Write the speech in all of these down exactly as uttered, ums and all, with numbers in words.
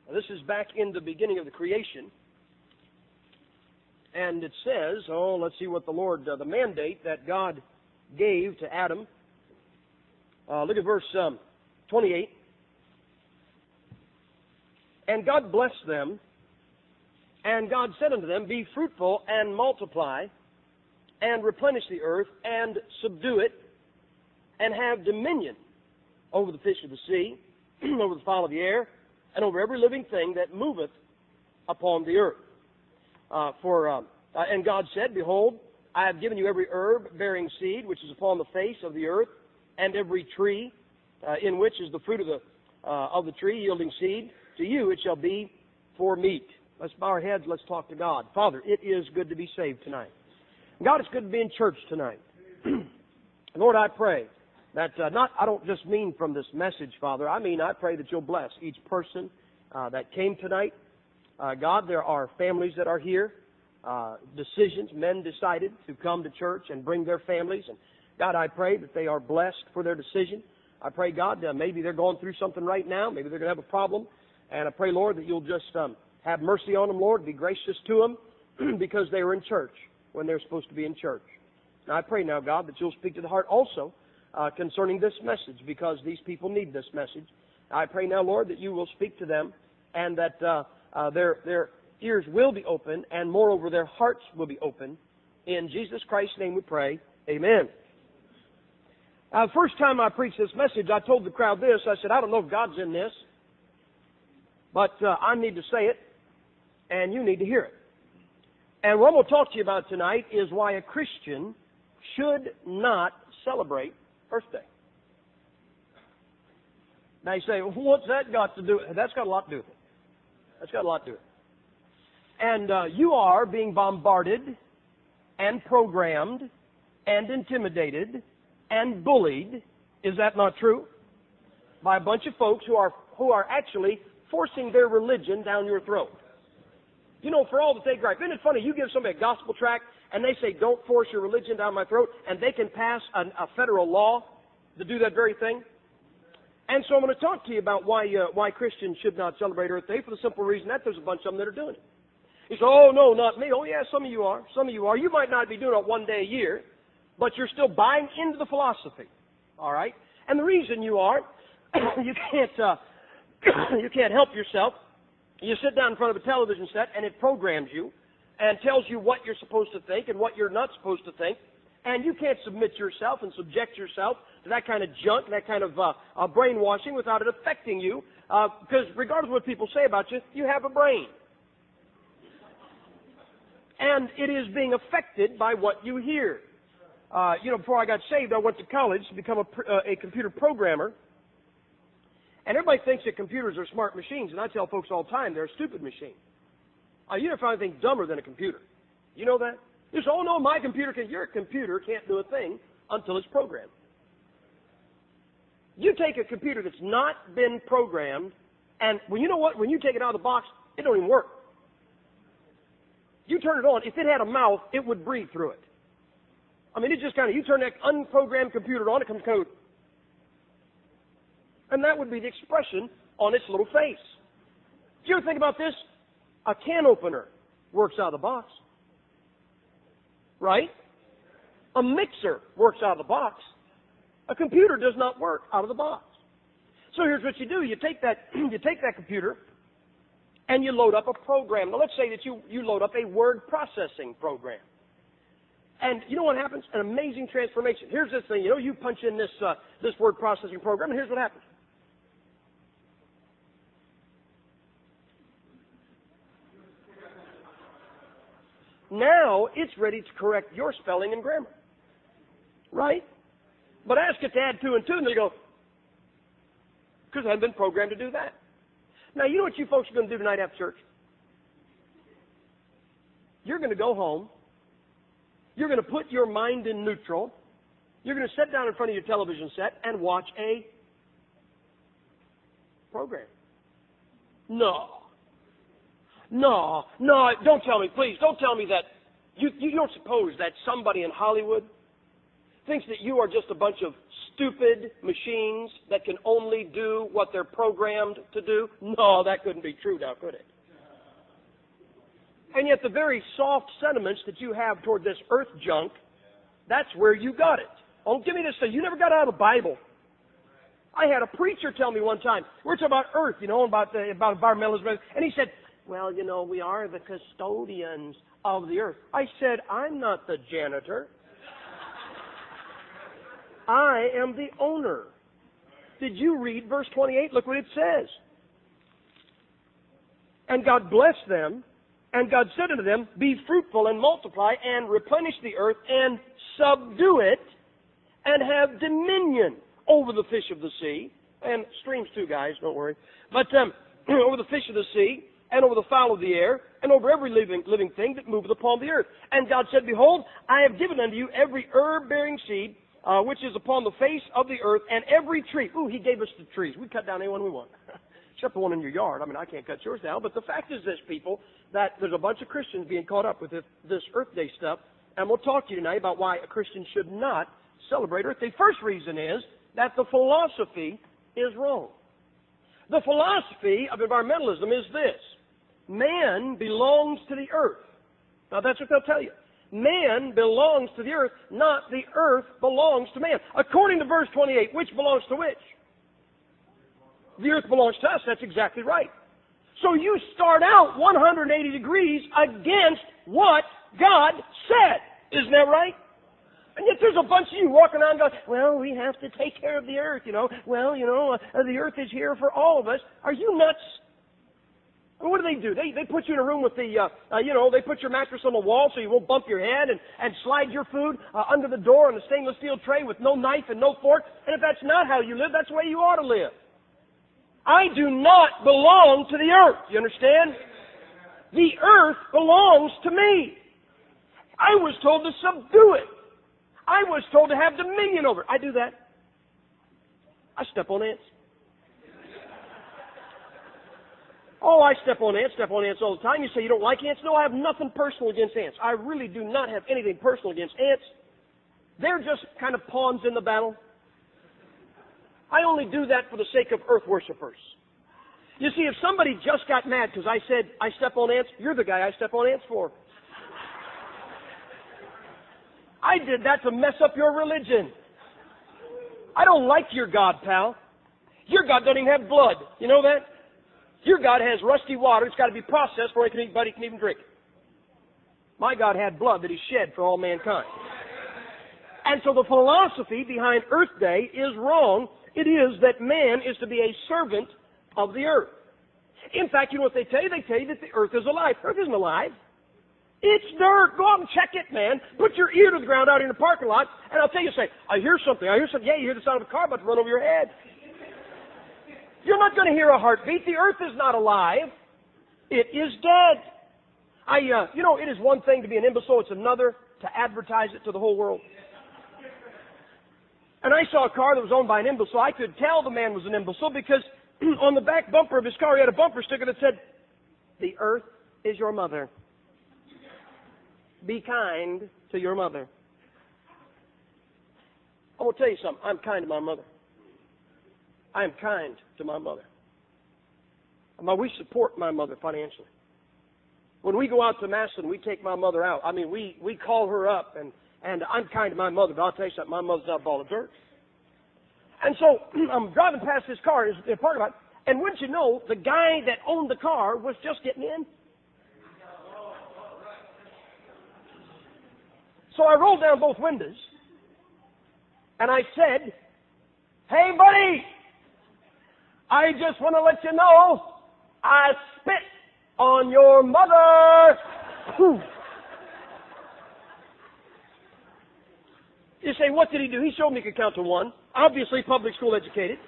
This is back in the beginning of the creation. And it says, oh, let's see what the Lord, uh, the mandate that God gave to Adam. Uh, look at verse um, twenty-eight. And God blessed them, and God said unto them, Be fruitful and multiply, and replenish the earth, and subdue it, and have dominion over the fish of the sea, over the fowl of the air, and over every living thing that moveth upon the earth. Uh, for uh, uh, and God said, Behold, I have given you every herb bearing seed, which is upon the face of the earth, and every tree, uh, in which is the fruit of the uh, of the tree yielding seed. To you it shall be for meat. Let's bow our heads. Let's talk to God. Father, it is good to be saved tonight. God, it's good to be in church tonight. Lord, I pray that uh, not I don't just mean from this message, Father. I mean I pray that you'll bless each person uh, that came tonight. Uh, God, there are families that are here, uh, decisions, men decided to come to church and bring their families. And God, I pray that they are blessed for their decision. I pray, God, uh, maybe they're going through something right now. Maybe they're going to have a problem. And I pray, Lord, that you'll just um, have mercy on them, Lord, be gracious to them because they were in church when they're supposed to be in church. And I pray now, God, that you'll speak to the heart also uh, concerning this message because these people need this message. I pray now, Lord, that you will speak to them and that uh, uh, their, their ears will be open and, moreover, their hearts will be open. In Jesus Christ's name we pray. Amen. Uh, the first time I preached this message, I told the crowd this. I said, I don't know if God's in this, but uh, I need to say it, and you need to hear it. And what I'm going to talk to you about tonight is why a Christian should not celebrate birthday. Now you say, well, what's that got to do with it? That's got a lot to do with it. That's got a lot to do with it. And uh, you are being bombarded and programmed and intimidated and bullied, is that not true? By a bunch of folks who are who are actually forcing their religion down your throat. You know, for all that they gripe. Isn't it funny? You give somebody a gospel tract and they say, don't force your religion down my throat, and they can pass an, a federal law to do that very thing. And so I'm going to talk to you about why uh, why Christians should not celebrate Earth Day for the simple reason that there's a bunch of them that are doing it. You say, oh, no, not me. Oh, yeah, some of you are. Some of you are. You might not be doing it one day a year, but you're still buying into the philosophy. All right? And the reason you are, you can't... Uh, you can't help yourself. You sit down in front of a television set and it programs you and tells you what you're supposed to think and what you're not supposed to think. And you can't submit yourself and subject yourself to that kind of junk, that kind of uh, uh, brainwashing without it affecting you. Uh, because regardless of what people say about you, you have a brain. And it is being affected by what you hear. Uh, you know, before I got saved, I went to college to become a, uh, a computer programmer. And everybody thinks that computers are smart machines, and I tell folks all the time they're a stupid machine. Uh, you never find anything dumber than a computer. You know that? You say, oh, no, my computer can. Your computer can't do a thing until it's programmed. You take a computer that's not been programmed, and when you know what? When you take it out of the box, it don't even work. You turn it on. If it had a mouth, it would breathe through it. I mean, it just kind of, you turn that unprogrammed computer on, it comes code. And that would be the expression on its little face. Do you ever think about this? A can opener works out of the box. Right? A mixer works out of the box. A computer does not work out of the box. So here's what you do. You take that, you take that computer and you load up a program. Now let's say that you, you load up a word processing program. And you know what happens? An amazing transformation. Here's this thing. You know, you punch in this, uh, this word processing program, and here's what happens. Now it's ready to correct your spelling and grammar. Right? But ask it to add two and two, and they go, because I haven't been programmed to do that. Now, you know what you folks are going to do tonight after church? You're going to go home. You're going to put your mind in neutral. You're going to sit down in front of your television set and watch a program. No. No, no, don't tell me, please, don't tell me that. You, you don't suppose that somebody in Hollywood thinks that you are just a bunch of stupid machines that can only do what they're programmed to do? No, that couldn't be true now, could it? And yet the very soft sentiments that you have toward this earth junk, that's where you got it. Oh, give me this thing. You never got out of the Bible. I had a preacher tell me one time, we're talking about earth, you know, about the, about environmentalism, and he said, well, you know, we are the custodians of the earth. I said, I'm not the janitor. I am the owner. Did you read verse twenty-eight? Look what it says. And God blessed them, and God said unto them, be fruitful and multiply and replenish the earth and subdue it and have dominion over the fish of the sea, and streams too, guys, don't worry. But um, over the fish of the sea, and over the fowl of the air, and over every living, living thing that moveth upon the earth. And God said, behold, I have given unto you every herb-bearing seed, uh, which is upon the face of the earth, and every tree. Ooh, He gave us the trees. We cut down any one we want. Except the one in your yard. I mean, I can't cut yours down. But the fact is this, people, that there's a bunch of Christians being caught up with this, this Earth Day stuff. And we'll talk to you tonight about why a Christian should not celebrate Earth Day. First reason is that the philosophy is wrong. The philosophy of environmentalism is this. Man belongs to the earth. Now that's what they'll tell you. Man belongs to the earth, not the earth belongs to man. According to verse twenty-eight, which belongs to which? The earth belongs to us. That's exactly right. So you start out one hundred eighty degrees against what God said. Isn't that right? And yet there's a bunch of you walking around going, well, we have to take care of the earth, you know. Well, you know, uh, the earth is here for all of us. Are you nuts? Well, what do they do? They they put you in a room with the, uh, uh, you know, they put your mattress on the wall so you won't bump your head and, and slide your food uh, under the door on a stainless steel tray with no knife and no fork. And if that's not how you live, that's the way you ought to live. I do not belong to the earth. You understand? The earth belongs to me. I was told to subdue it. I was told to have dominion over it. I do that. I step on ants. Oh, I step on ants, step on ants all the time. You say you don't like ants? No, I have nothing personal against ants. I really do not have anything personal against ants. They're just kind of pawns in the battle. I only do that for the sake of earth worshipers. You see, if somebody just got mad because I said I step on ants, you're the guy I step on ants for. I did that to mess up your religion. I don't like your God, pal. Your God doesn't even have blood. You know that? Your God has rusty water. It's got to be processed before anybody can even drink it. My God had blood that He shed for all mankind. And so the philosophy behind Earth Day is wrong. It is that man is to be a servant of the earth. In fact, you know what they tell you? They tell you that the earth is alive. Earth isn't alive. It's dirt. Go out and check it, man. Put your ear to the ground out in the parking lot, and I'll tell you, say, I hear something. I hear something. Yeah, you hear the sound of a car about to run over your head. You're not going to hear a heartbeat. The earth is not alive. It is dead. I, uh, you know, it is one thing to be an imbecile. It's another to advertise it to the whole world. And I saw a car that was owned by an imbecile. I could tell the man was an imbecile because on the back bumper of his car, he had a bumper sticker that said, the earth is your mother. Be kind to your mother. I will tell you something. I'm kind to my mother. I am kind to my mother. We support my mother financially. When we go out to Mass and we take my mother out, I mean, we, we call her up, and, and I'm kind to my mother, but I'll tell you something, my mother's not a ball of dirt. And so I'm driving past this car in the parking lot, and wouldn't you know, the guy that owned the car was just getting in. So I rolled down both windows, and I said, hey, buddy, I just want to let you know I spit on your mother. Whew. You say, what did he do? He showed me he could count to one. Obviously public school educated.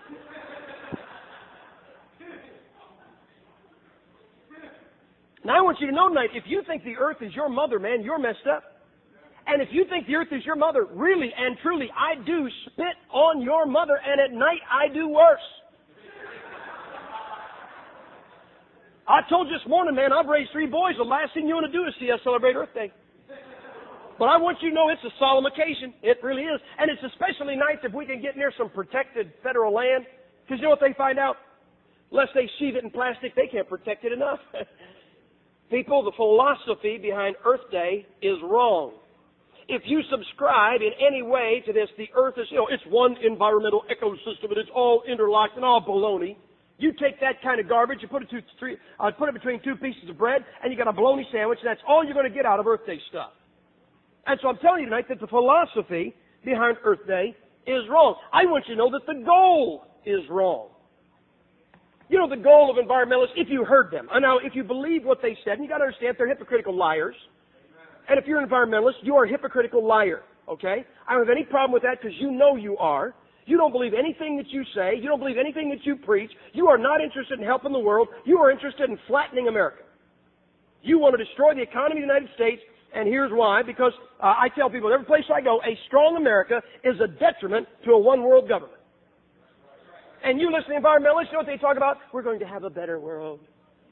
Now I want you to know tonight, if you think the earth is your mother, man, you're messed up. And if you think the earth is your mother, really and truly, I do spit on your mother, and at night I do worse. I told you this morning, man, I've raised three boys. The last thing you want to do is see us celebrate Earth Day. But I want you to know it's a solemn occasion. It really is. And it's especially nice if we can get near some protected federal land. Because you know what they find out? Unless they sheathe it in plastic, they can't protect it enough. People, the philosophy behind Earth Day is wrong. If you subscribe in any way to this, the Earth is, you know, it's one environmental ecosystem and it's all interlocked and all baloney. You take that kind of garbage, you put it, two, three, uh, put it between two pieces of bread, and you got a bologna sandwich, and that's all you're going to get out of Earth Day stuff. And so I'm telling you tonight that the philosophy behind Earth Day is wrong. I want you to know that the goal is wrong. You know, the goal of environmentalists, if you heard them, and now if you believe what they said, and you got to understand they're hypocritical liars. And if you're an environmentalist, you are a hypocritical liar, okay? I don't have any problem with that because you know you are. You don't believe anything that you say. You don't believe anything that you preach. You are not interested in helping the world. You are interested in flattening America. You want to destroy the economy of the United States, and here's why. Because uh, I tell people, every place I go, a strong America is a detriment to a one-world government. And you listen to environmentalists, you know what they talk about? We're going to have a better world.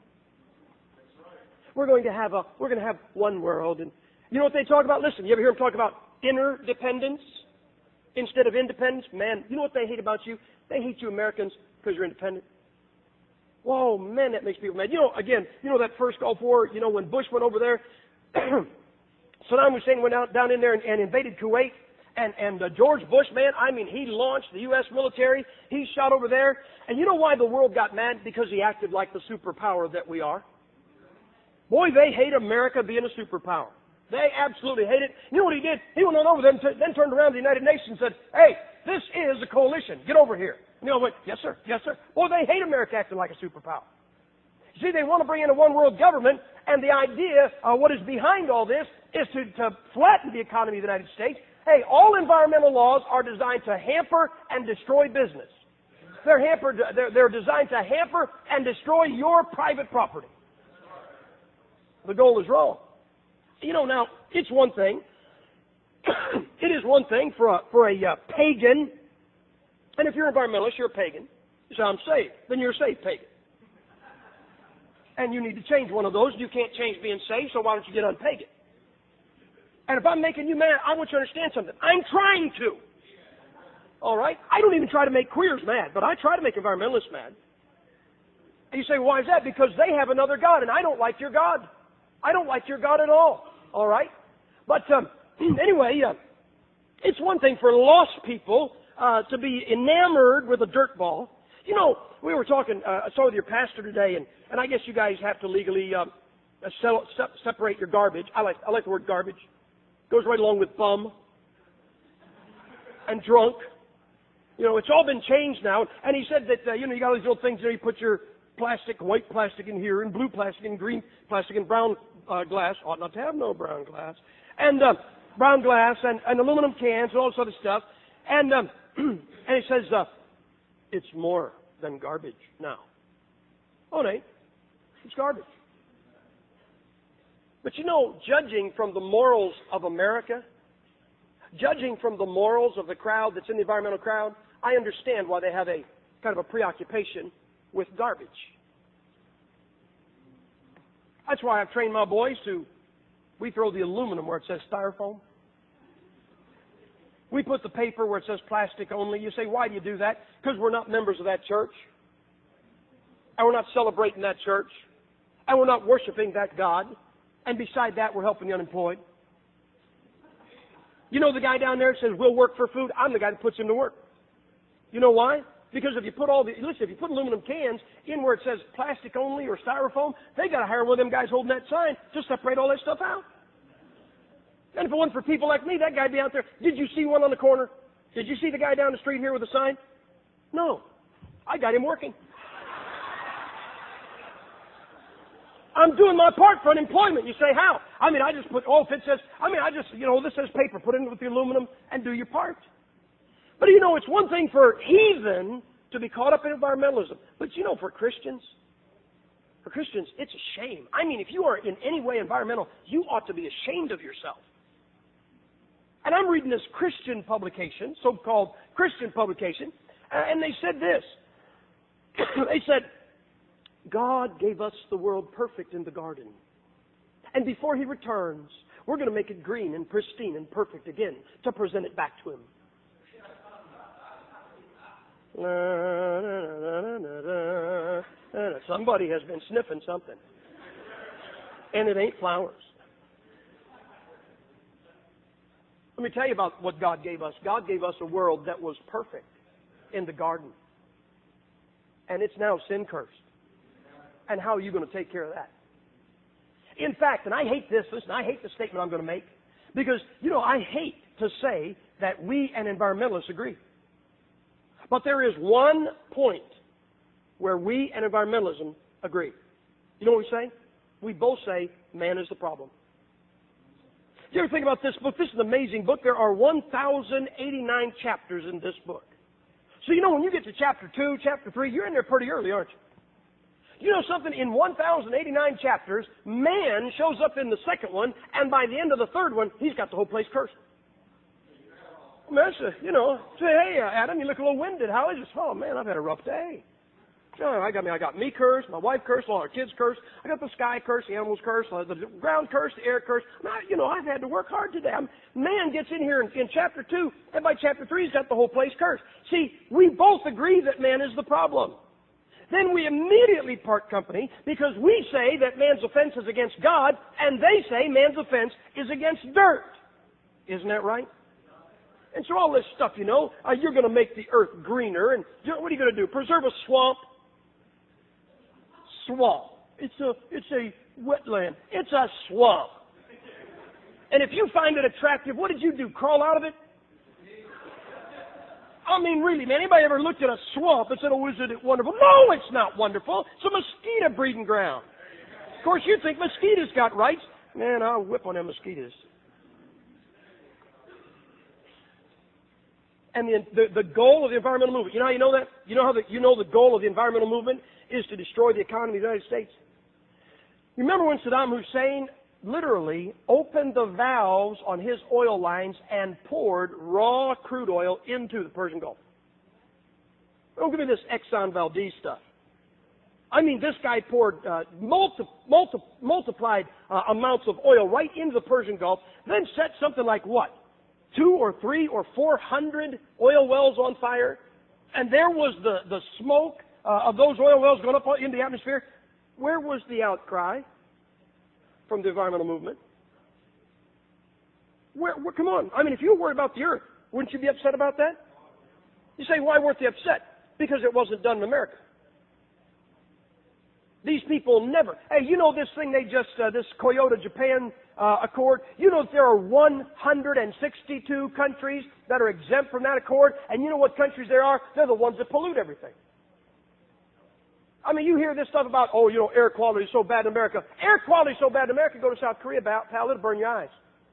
We're going to have a, we're going to have one world. And you know what they talk about? Listen, you ever hear them talk about interdependence instead of independence? Man, you know what they hate about you? They hate you Americans because you're independent. Whoa, man, that makes people mad. You know, again, you know that first Gulf War, you know, when Bush went over there, Saddam Hussein went out down in there and, and invaded Kuwait. And, and uh, George Bush, man, I mean, he launched the U S military. He shot over there. And you know why the world got mad? Because he acted like the superpower that we are. Boy, they hate America being a superpower. They absolutely hate it. You know what he did? He went on over there and t- then turned around to the United Nations and said, hey, this is a coalition. Get over here. And you know what? Yes, sir. Yes, sir. Boy, they hate America acting like a superpower. You see, they want to bring in a one-world government, and the idea, uh, what is behind all this, is to, to flatten the economy of the United States. Hey, all environmental laws are designed to hamper and destroy business. They're hampered, they're, they're designed to hamper and destroy your private property. The goal is wrong. You know, now, it's one thing. It is one thing for a, for a uh, pagan, and if you're an environmentalist, you're a pagan. You say, I'm saved. Then you're a saved pagan. And you need to change one of those. You can't change being saved, so why don't you get unpagan? And if I'm making you mad, I want you to understand something. I'm trying to. All right? I don't even try to make queers mad, but I try to make environmentalists mad. And you say, why is that? Because they have another God, and I don't like your God. I don't like your God at all. All right? But um, anyway, uh, it's one thing for lost people uh, to be enamored with a dirt ball. You know, we were talking, uh, I saw with your pastor today, and, and I guess you guys have to legally um, uh, sell, se- separate your garbage. I like, I like the word garbage. Goes right along with bum and drunk. You know, it's all been changed now. And he said that, uh, you know, you got all these little things there. You put your plastic, white plastic in here, and blue plastic, and green plastic, and brown uh, glass. Ought not to have no brown glass. And uh, brown glass, and, and aluminum cans, and all this other stuff. And, um, and he says, uh, it's more than garbage now. Oh, it ain't. It's garbage. But you know, judging from the morals of America, judging from the morals of the crowd that's in the environmental crowd, I understand why they have a kind of a preoccupation with garbage. That's why I've trained my boys to, we throw the aluminum where it says styrofoam. We put the paper where it says plastic only. You say, why do you do that? Because we're not members of that church. And we're not celebrating that church. And we're not worshiping that God. And beside that, we're helping the unemployed. You know the guy down there that says, we'll work for food? I'm the guy that puts him to work. You know why? Because if you put all the, listen, if you put aluminum cans in where it says plastic only or styrofoam, they got to hire one of them guys holding that sign to separate all that stuff out. And if it wasn't for people like me, that guy'd be out there. Did you see one on the corner? Did you see the guy down the street here with a sign? No. I got him working. I'm doing my part for unemployment. You say, how? I mean, I just put, oh, if it says, I mean, I just, you know, this says paper. Put it in with the aluminum and do your part. But, you know, it's one thing for heathen to be caught up in environmentalism. But, you know, for Christians, for Christians, it's a shame. I mean, if you are in any way environmental, you ought to be ashamed of yourself. And I'm reading this Christian publication, so-called Christian publication, and they said this. They said, God gave us the world perfect in the garden. And before He returns, We're going to make it green and pristine and perfect again to present it back to Him. Somebody has been sniffing something. And it ain't flowers. Let me tell you about what God gave us. God gave us a world that was perfect in the garden. And it's now sin-cursed. And how are you going to take care of that? In fact, and I hate this, listen, I hate the statement I'm going to make. Because, you know, I hate to say that we and environmentalists agree. But there is one point where we and environmentalism agree. You know what we say? We both say man is the problem. You ever think about this book? This is an amazing book. There are one thousand eighty-nine chapters in this book. So you know when you get to chapter two, chapter three, you're in there pretty early, aren't you? You know something? In one thousand eighty-nine chapters, man shows up in the second one, and by the end of the third one, he's got the whole place cursed. I mean, that's a, you know, say, hey, Adam, you look a little winded. How is this? Oh, man, I've had a rough day. Oh, I got me, I got me cursed, my wife cursed, all our kids cursed. I got the sky cursed, the animals cursed, the ground cursed, the air cursed. I, you know, I've had to work hard today. I'm, man gets in here in, in chapter two, and by chapter three, he's got the whole place cursed. See, we both agree that man is the problem. Then we immediately part company because we say that man's offense is against God, and they say man's offense is against dirt. Isn't that right? And so all this stuff, you know, uh, you're going to make the earth greener, and you know, what are you going to do? Preserve a swamp? Swamp. It's a, it's a wetland. It's a swamp. And if you find it attractive, what did you do? Crawl out of it? I mean, really, man, anybody ever looked at a swamp and said, oh, isn't it wonderful? No, it's not wonderful. It's a mosquito breeding ground. Of course, you'd think mosquitoes got rights. Man, I'll whip on them mosquitoes. And the, the, the goal of the environmental movement, you know how you know that? You know how the, you know the goal of the environmental movement is to destroy the economy of the United States? You remember when Saddam Hussein literally opened the valves on his oil lines and poured raw crude oil into the Persian Gulf? Don't give me this Exxon Valdez stuff. I mean, this guy poured uh, multi, multi, multiplied uh, amounts of oil right into the Persian Gulf, then set something like what? Two or three or four hundred oil wells on fire, and there was the, the smoke uh, of those oil wells going up into the atmosphere. Where was the outcry from the environmental movement? Where, where, come on. I mean, if you were worried about the earth, wouldn't you be upset about that? You say, why weren't they upset? Because it wasn't done in America. These people never. Hey, you know this thing they just, uh, this Kyoto Japan uh, Accord? You know that there are one hundred sixty-two countries that are exempt from that accord? And you know what countries there are? They're the ones that pollute everything. I mean, you hear this stuff about, oh, you know, air quality is so bad in America. Air quality is so bad in America, go to South Korea, pal, it'll burn your eyes.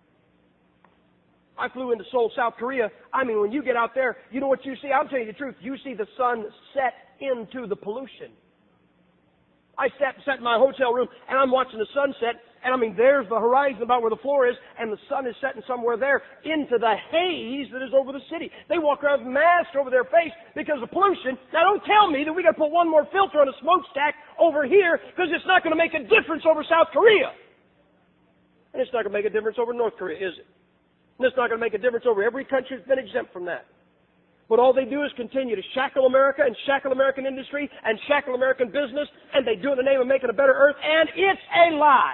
I flew into Seoul, South Korea. I mean, when you get out there, you know what you see? I'll tell you the truth. You see the sun set into the pollution. I sat, sat in my hotel room, and I'm watching the sunset, and I mean, there's the horizon about where the floor is, and the sun is setting somewhere there into the haze that is over the city. They walk around with masks over their face because of pollution. Now, don't tell me that we got to put one more filter on a smokestack over here because it's not going to make a difference over South Korea. And it's not going to make a difference over North Korea, is it? And it's not going to make a difference over every country that's been exempt from that. But all they do is continue to shackle America and shackle American industry and shackle American business, and they do it in the name of making a better earth, and it's a lie.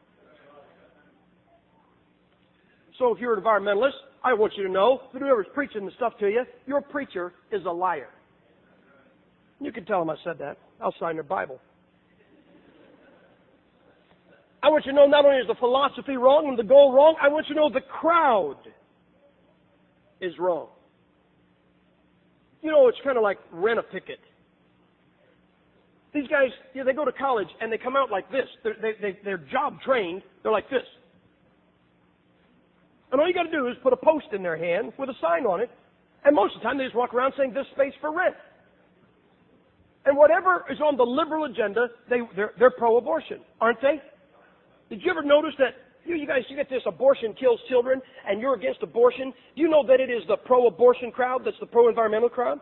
So if you're an environmentalist, I want you to know that whoever's preaching the stuff to you, your preacher is a liar. You can tell them I said that. I'll sign their Bible. I want you to know not only is the philosophy wrong and the goal wrong, I want you to know the crowd is wrong. You know, it's kind of like rent-a-ticket. These guys, you know, they go to college and they come out like this. They're, they, they, they're job-trained. They're like this. And all you got to do is put a post in their hand with a sign on it, and most of the time they just walk around saying, this space for rent. And whatever is on the liberal agenda, they, they're, they're pro-abortion, aren't they? Did you ever notice that You, you guys, you get this, abortion kills children, and you're against abortion. Do you know that it is the pro-abortion crowd that's the pro-environmental crowd?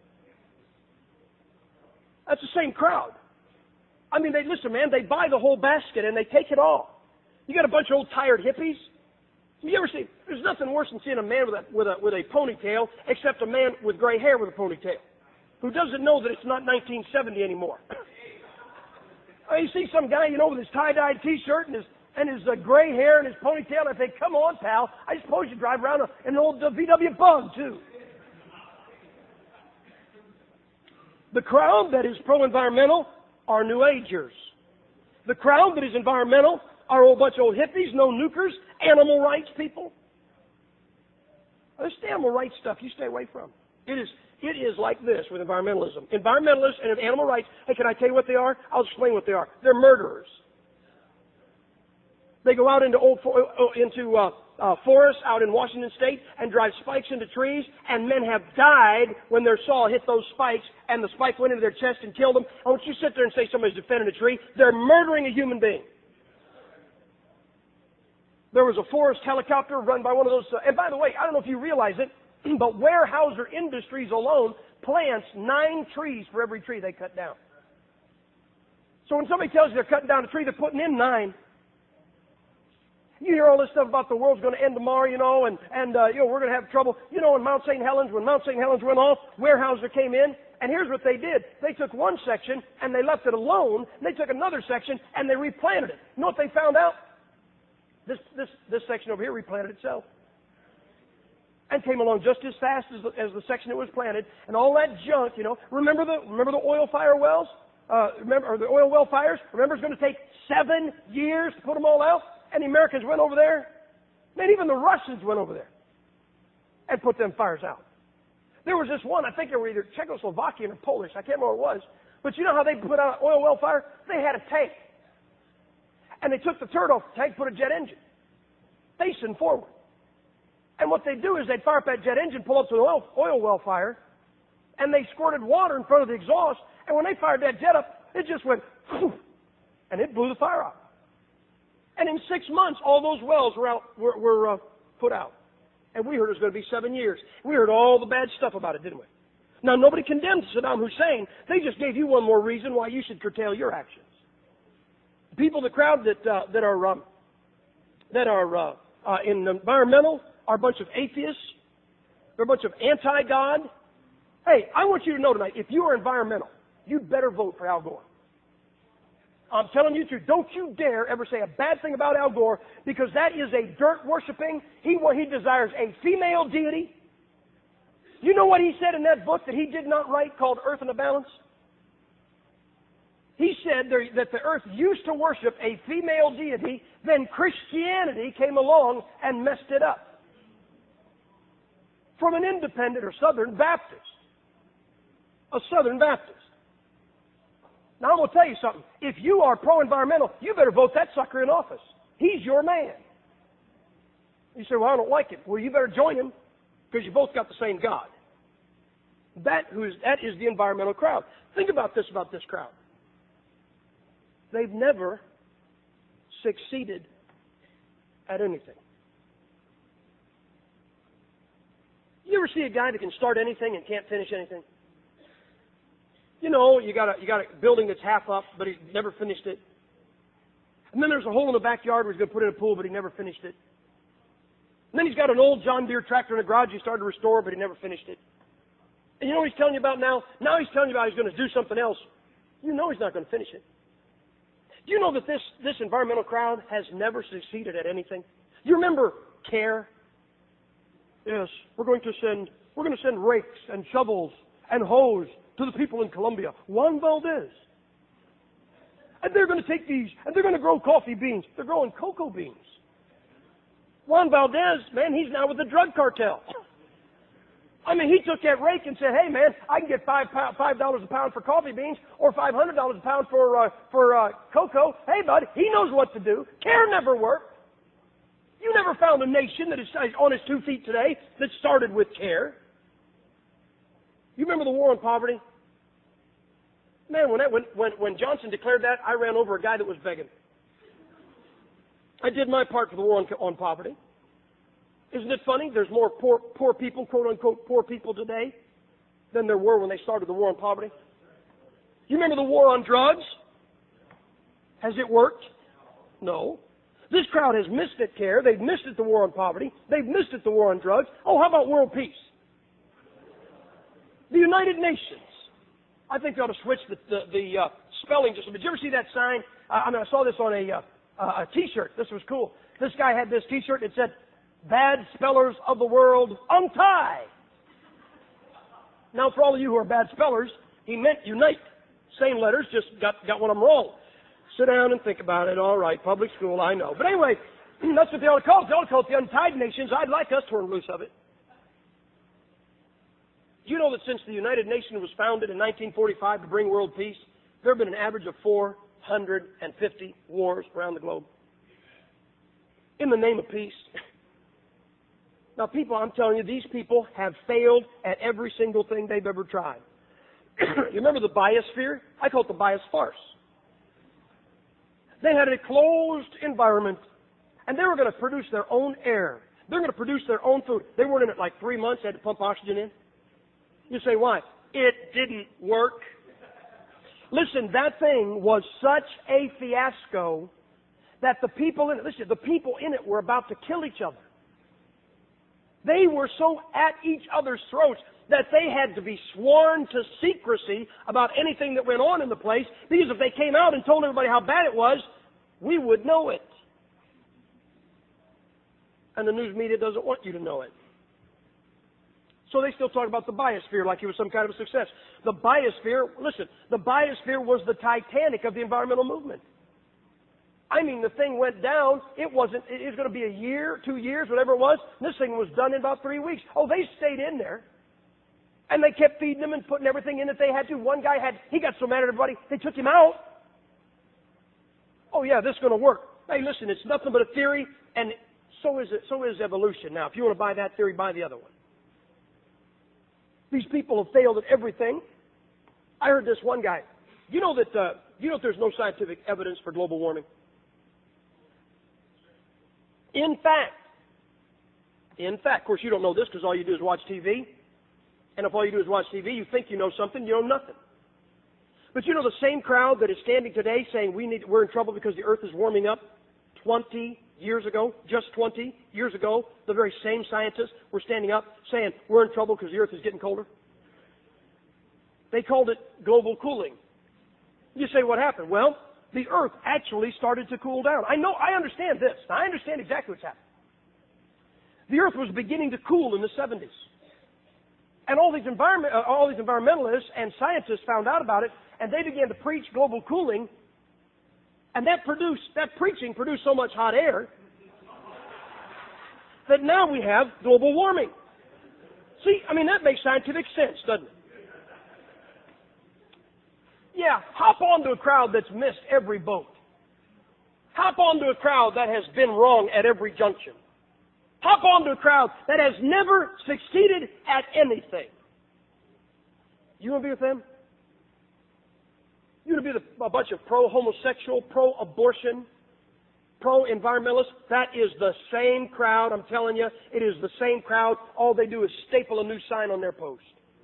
That's the same crowd. I mean, they listen, man, they buy the whole basket and they take it all. You got a bunch of old tired hippies. You ever see, there's nothing worse than seeing a man with a, with a, with a ponytail, except a man with gray hair with a ponytail, who doesn't know that it's not nineteen seventy anymore. You see some guy, you know, with his tie-dyed T-shirt and his, and his uh, gray hair and his ponytail, and I think, come on, pal, I suppose you drive around a, in an old uh, V W Bug, too. The crowd that is pro-environmental are New Agers. The crowd that is environmental are a whole bunch of old hippies, no nukers, animal rights people. This animal rights stuff you stay away from. It is, it is like this with environmentalism. Environmentalists and animal rights, hey, can I tell you what they are? I'll explain what they are. They're murderers. They go out into old into uh, uh, forests out in Washington State and drive spikes into trees, and men have died when their saw hit those spikes, and the spike went into their chest and killed them. I want you to sit there and say somebody's defending a tree. They're murdering a human being. There was a forest helicopter run by one of those, uh, and by the way, I don't know if you realize it, but Weyerhaeuser Industries alone plants nine trees for every tree they cut down. So when somebody tells you they're cutting down a tree, they're putting in nine. You hear all this stuff about the world's going to end tomorrow, you know, and, and uh, you know, we're going to have trouble. You know, in Mount Saint Helens, when Mount Saint Helens went off, Weyerhaeuser came in, and here's what they did. They took one section, and they left it alone, and they took another section, and they replanted it. You know what they found out? This, this, this section over here replanted itself. And came along just as fast as the, as the section that was planted, and all that junk, you know. Remember the, remember the oil fire wells? Uh, remember, or the oil well fires? Remember it's going to take seven years to put them all out? And the Americans went over there. Man, even the Russians went over there and put them fires out. There was this one, I think they were either Czechoslovakian or Polish, I can't remember what it was. But you know how they put out an oil well fire? They had a tank. And they took the turd off the tank, put a jet engine, facing forward. And what they'd do is they'd fire up that jet engine, pull up to the oil, oil well fire, and they squirted water in front of the exhaust, and when they fired that jet up, it just went, and it blew the fire out. And in six months, all those wells were out, were, were uh, put out. And we heard it was going to be seven years. We heard all the bad stuff about it, didn't we? Now, nobody condemned Saddam Hussein. They just gave you one more reason why you should curtail your actions. People in the crowd that uh, that are um, that are uh, uh, in environmental are a bunch of atheists. They're a bunch of anti-God. Hey, I want you to know tonight, if you are environmental, you'd better vote for Al Gore. I'm telling you the truth. Don't you dare ever say a bad thing about Al Gore, because that is a dirt-worshipping. He, he desires a female deity. You know what he said in that book that he did not write called Earth in a Balance? He said there, that the earth used to worship a female deity, then Christianity came along and messed it up. From an independent or Southern Baptist. A Southern Baptist. Now, I'm going to tell you something. If you are pro-environmental, you better vote that sucker in office. He's your man. You say, well, I don't like it. Well, you better join him, because you both got the same God. That, who is, that is the environmental crowd. Think about this about this crowd. They've never succeeded at anything. You ever see a guy that can start anything and can't finish anything? You know, you got a you got a building that's half up, but he never finished it. And then there's a hole in the backyard where he's going to put in a pool, but he never finished it. And then he's got an old John Deere tractor in the garage he started to restore, but he never finished it. And you know what he's telling you about now? Now he's telling you about he's going to do something else. You know he's not going to finish it. Do you know that this, this environmental crowd has never succeeded at anything? You remember CARE? Yes, we're going to send we're going to send rakes and shovels and hose to the people in Colombia. Juan Valdez. And they're going to take these, and they're going to grow coffee beans. They're growing cocoa beans. Juan Valdez, man, he's now with the drug cartel. I mean, he took that rake and said, hey, man, I can get five five dollars a pound for coffee beans or five hundred dollars a pound for uh, for uh, cocoa. Hey, bud, he knows what to do. CARE never worked. You never found a nation that is on its two feet today that started with CARE. You remember the war on poverty? Man, when, that, when, when, when Johnson declared that, I ran over a guy that was begging. I did my part for the war on, on poverty. Isn't it funny? There's more poor, poor people, quote-unquote, poor people today than there were when they started the war on poverty. You remember the war on drugs? Has it worked? No. This crowd has missed it care. They've missed it the war on poverty. They've missed it the war on drugs. Oh, how about world peace? The United Nations. I think they ought to switch the, the, the uh, spelling just a bit. Did you ever see that sign? Uh, I mean, I saw this on a, uh, a T-shirt. This was cool. This guy had this T-shirt. It said, "Bad spellers of the world, untie." Now, for all of you who are bad spellers, he meant unite. Same letters, just got, got one of them wrong. Sit down and think about it. All right, public school, I know. But anyway, that's what they ought to call it. They ought to call it the Untied Nations. I'd like us torn loose of it. Do you know that since the United Nations was founded in nineteen forty-five to bring world peace, there have been an average of four hundred fifty wars around the globe? In the name of peace. Now, people, I'm telling you, these people have failed at every single thing they've ever tried. You remember the biosphere? I call it the bios farce. They had a closed environment, and they were going to produce their own air. They're going to produce their own food. They weren't in it like three months. They had to pump oxygen in. You say, why? It didn't work. Listen, that thing was such a fiasco that the people in it, listen, the people in it were about to kill each other. They were so at each other's throats that they had to be sworn to secrecy about anything that went on in the place, because if they came out and told everybody how bad it was, we would know it. And the news media doesn't want you to know it. So they still talk about the biosphere like it was some kind of a success. The biosphere, listen, the biosphere was the Titanic of the environmental movement. I mean, the thing went down. It wasn't, it was going to be a year, two years, whatever it was. This thing was done in about three weeks. Oh, they stayed in there. And they kept feeding them and putting everything in that they had to. One guy had, he got so mad at everybody, they took him out. Oh yeah, this is going to work. Hey, listen, it's nothing but a theory, and so is it, so is evolution. Now, if you want to buy that theory, buy the other one. These people have failed at everything. I heard this one guy. You know that, uh, you know that there's no scientific evidence for global warming? In fact, in fact, of course you don't know this because all you do is watch T V. And if all you do is watch T V, you think you know something, you know nothing. But you know the same crowd that is standing today saying we need, we're in trouble because the earth is warming up twenty years ago, just twenty years ago, the very same scientists were standing up saying we're in trouble because the earth is getting colder. They called it global cooling. You say, what happened? Well, the earth actually started to cool down. I know, I understand this. I understand exactly what's happened. The earth was beginning to cool in the seventies. And all these, environment, uh, all these environmentalists and scientists found out about it, and they began to preach global cooling, and that produced, that preaching produced so much hot air that now we have global warming. See, I mean, that makes scientific sense, doesn't it? Yeah, hop onto a crowd that's missed every boat. Hop onto a crowd that has been wrong at every junction. Hop onto a crowd that has never succeeded at anything. You want to be with them? You want to be the, a bunch of pro-homosexual, pro-abortion, pro-environmentalists? That is the same crowd, I'm telling you. It is the same crowd. All they do is staple a new sign on their post.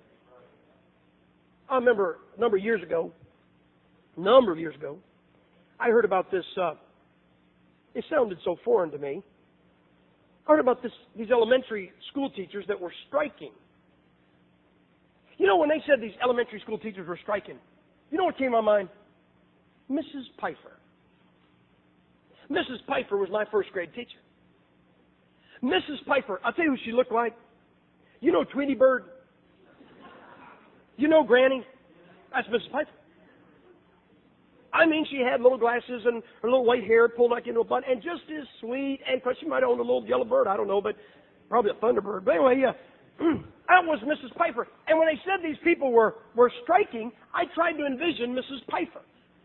I remember a number of years ago, a number of years ago, I heard about this, uh, it sounded so foreign to me. I heard about this, these elementary school teachers that were striking. You know, when they said these elementary school teachers were striking, you know what came to my mind? Missus Pfeiffer. Missus Pfeiffer was my first grade teacher. Missus Pfeiffer, I'll tell you who she looked like. You know Tweety Bird? You know Granny? That's Missus Pfeiffer. I mean, she had little glasses and her little white hair pulled like into a bun, and just as sweet. And of course, she might own a little yellow bird, I don't know, but probably a thunderbird. But anyway, yeah, that was Missus Pfeiffer. And when they said these people were, were striking, I tried to envision Missus Pfeiffer.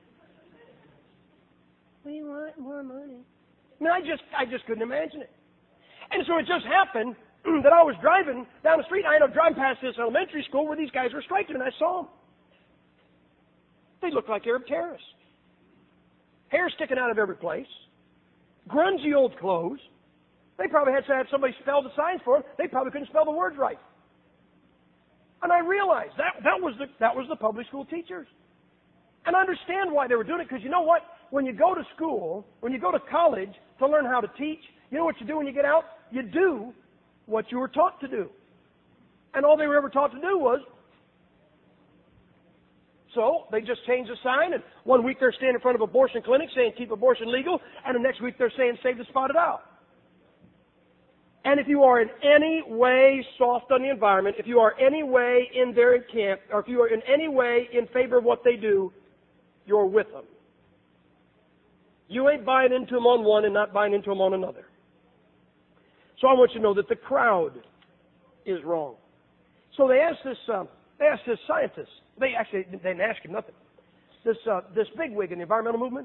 We want more money. I mean, I just, I just couldn't imagine it. And so it just happened that I was driving down the street, and I ended up driving past this elementary school where these guys were striking, and I saw them. They looked like Arab terrorists. Hair sticking out of every place. Grungy old clothes. They probably had to have somebody spell the signs for them. They probably couldn't spell the words right. And I realized that, that, was the, that was the public school teachers. And I understand why they were doing it, because you know what? when you go to school, when you go to college to learn how to teach, you know what you do when you get out? You do what you were taught to do. And all they were ever taught to do was, so they just changed the sign, and one week they're standing in front of abortion clinics saying keep abortion legal, and the next week they're saying save the spotted owl. And if you are in any way soft on the environment, if you are any way in their camp, or if you are in any way in favor of what they do, you're with them. You ain't buying into them on one and not buying into them on another. So I want you to know that the crowd is wrong. So they asked this, uh, they asked this scientist. They actually they didn't ask him nothing. This uh, this bigwig in the environmental movement.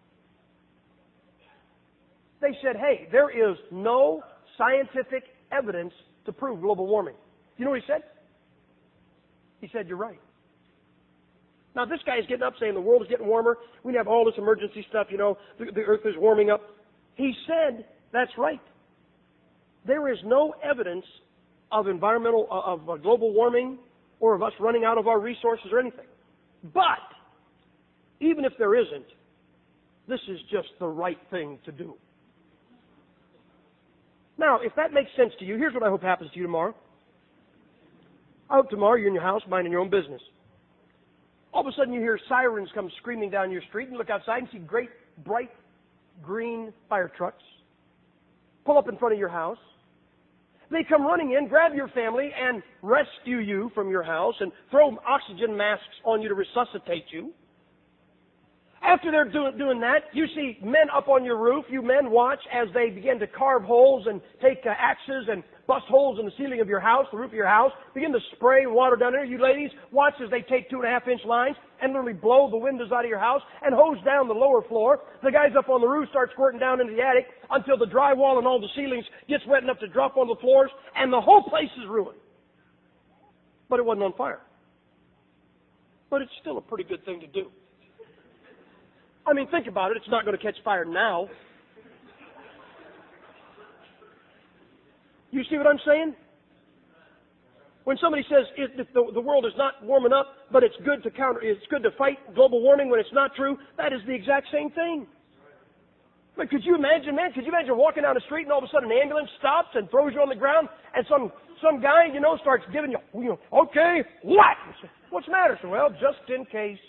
They said, "Hey, there is no scientific evidence to prove global warming." You know what he said? He said, "You're right." Now this guy is getting up saying the world is getting warmer. We have all this emergency stuff. You know, the, the Earth is warming up. He said, "That's right. There is no evidence of environmental of uh, global warming." Or of us running out of our resources or anything. But, even if there isn't, this is just the right thing to do. Now, if that makes sense to you, here's what I hope happens to you tomorrow. I hope tomorrow you're in your house minding your own business. All of a sudden you hear sirens come screaming down your street, and you look outside and see great, bright, green fire trucks pull up in front of your house. They come running in, grab your family, and rescue you from your house and throw oxygen masks on you to resuscitate you. After they're doing, doing that, you see men up on your roof. You men watch as they begin to carve holes and take uh, axes and bust holes in the ceiling of your house, the roof of your house, begin to spray water down there. You ladies watch as they take two and a half inch lines and literally blow the windows out of your house and hose down the lower floor. The guys up on the roof start squirting down into the attic until the drywall and all the ceilings gets wet enough to drop on the floors, and the whole place is ruined. But it wasn't on fire. But it's still a pretty good thing to do. I mean, think about it. It's not going to catch fire now. You see what I'm saying? When somebody says it, the, the world is not warming up, but it's good to counter, it's good to fight global warming when it's not true, that is the exact same thing. But could you imagine, man? Could you imagine walking down the street and all of a sudden an ambulance stops and throws you on the ground, and some some guy you know starts giving you, you know, okay, what? What's the matter? So, well, just in case.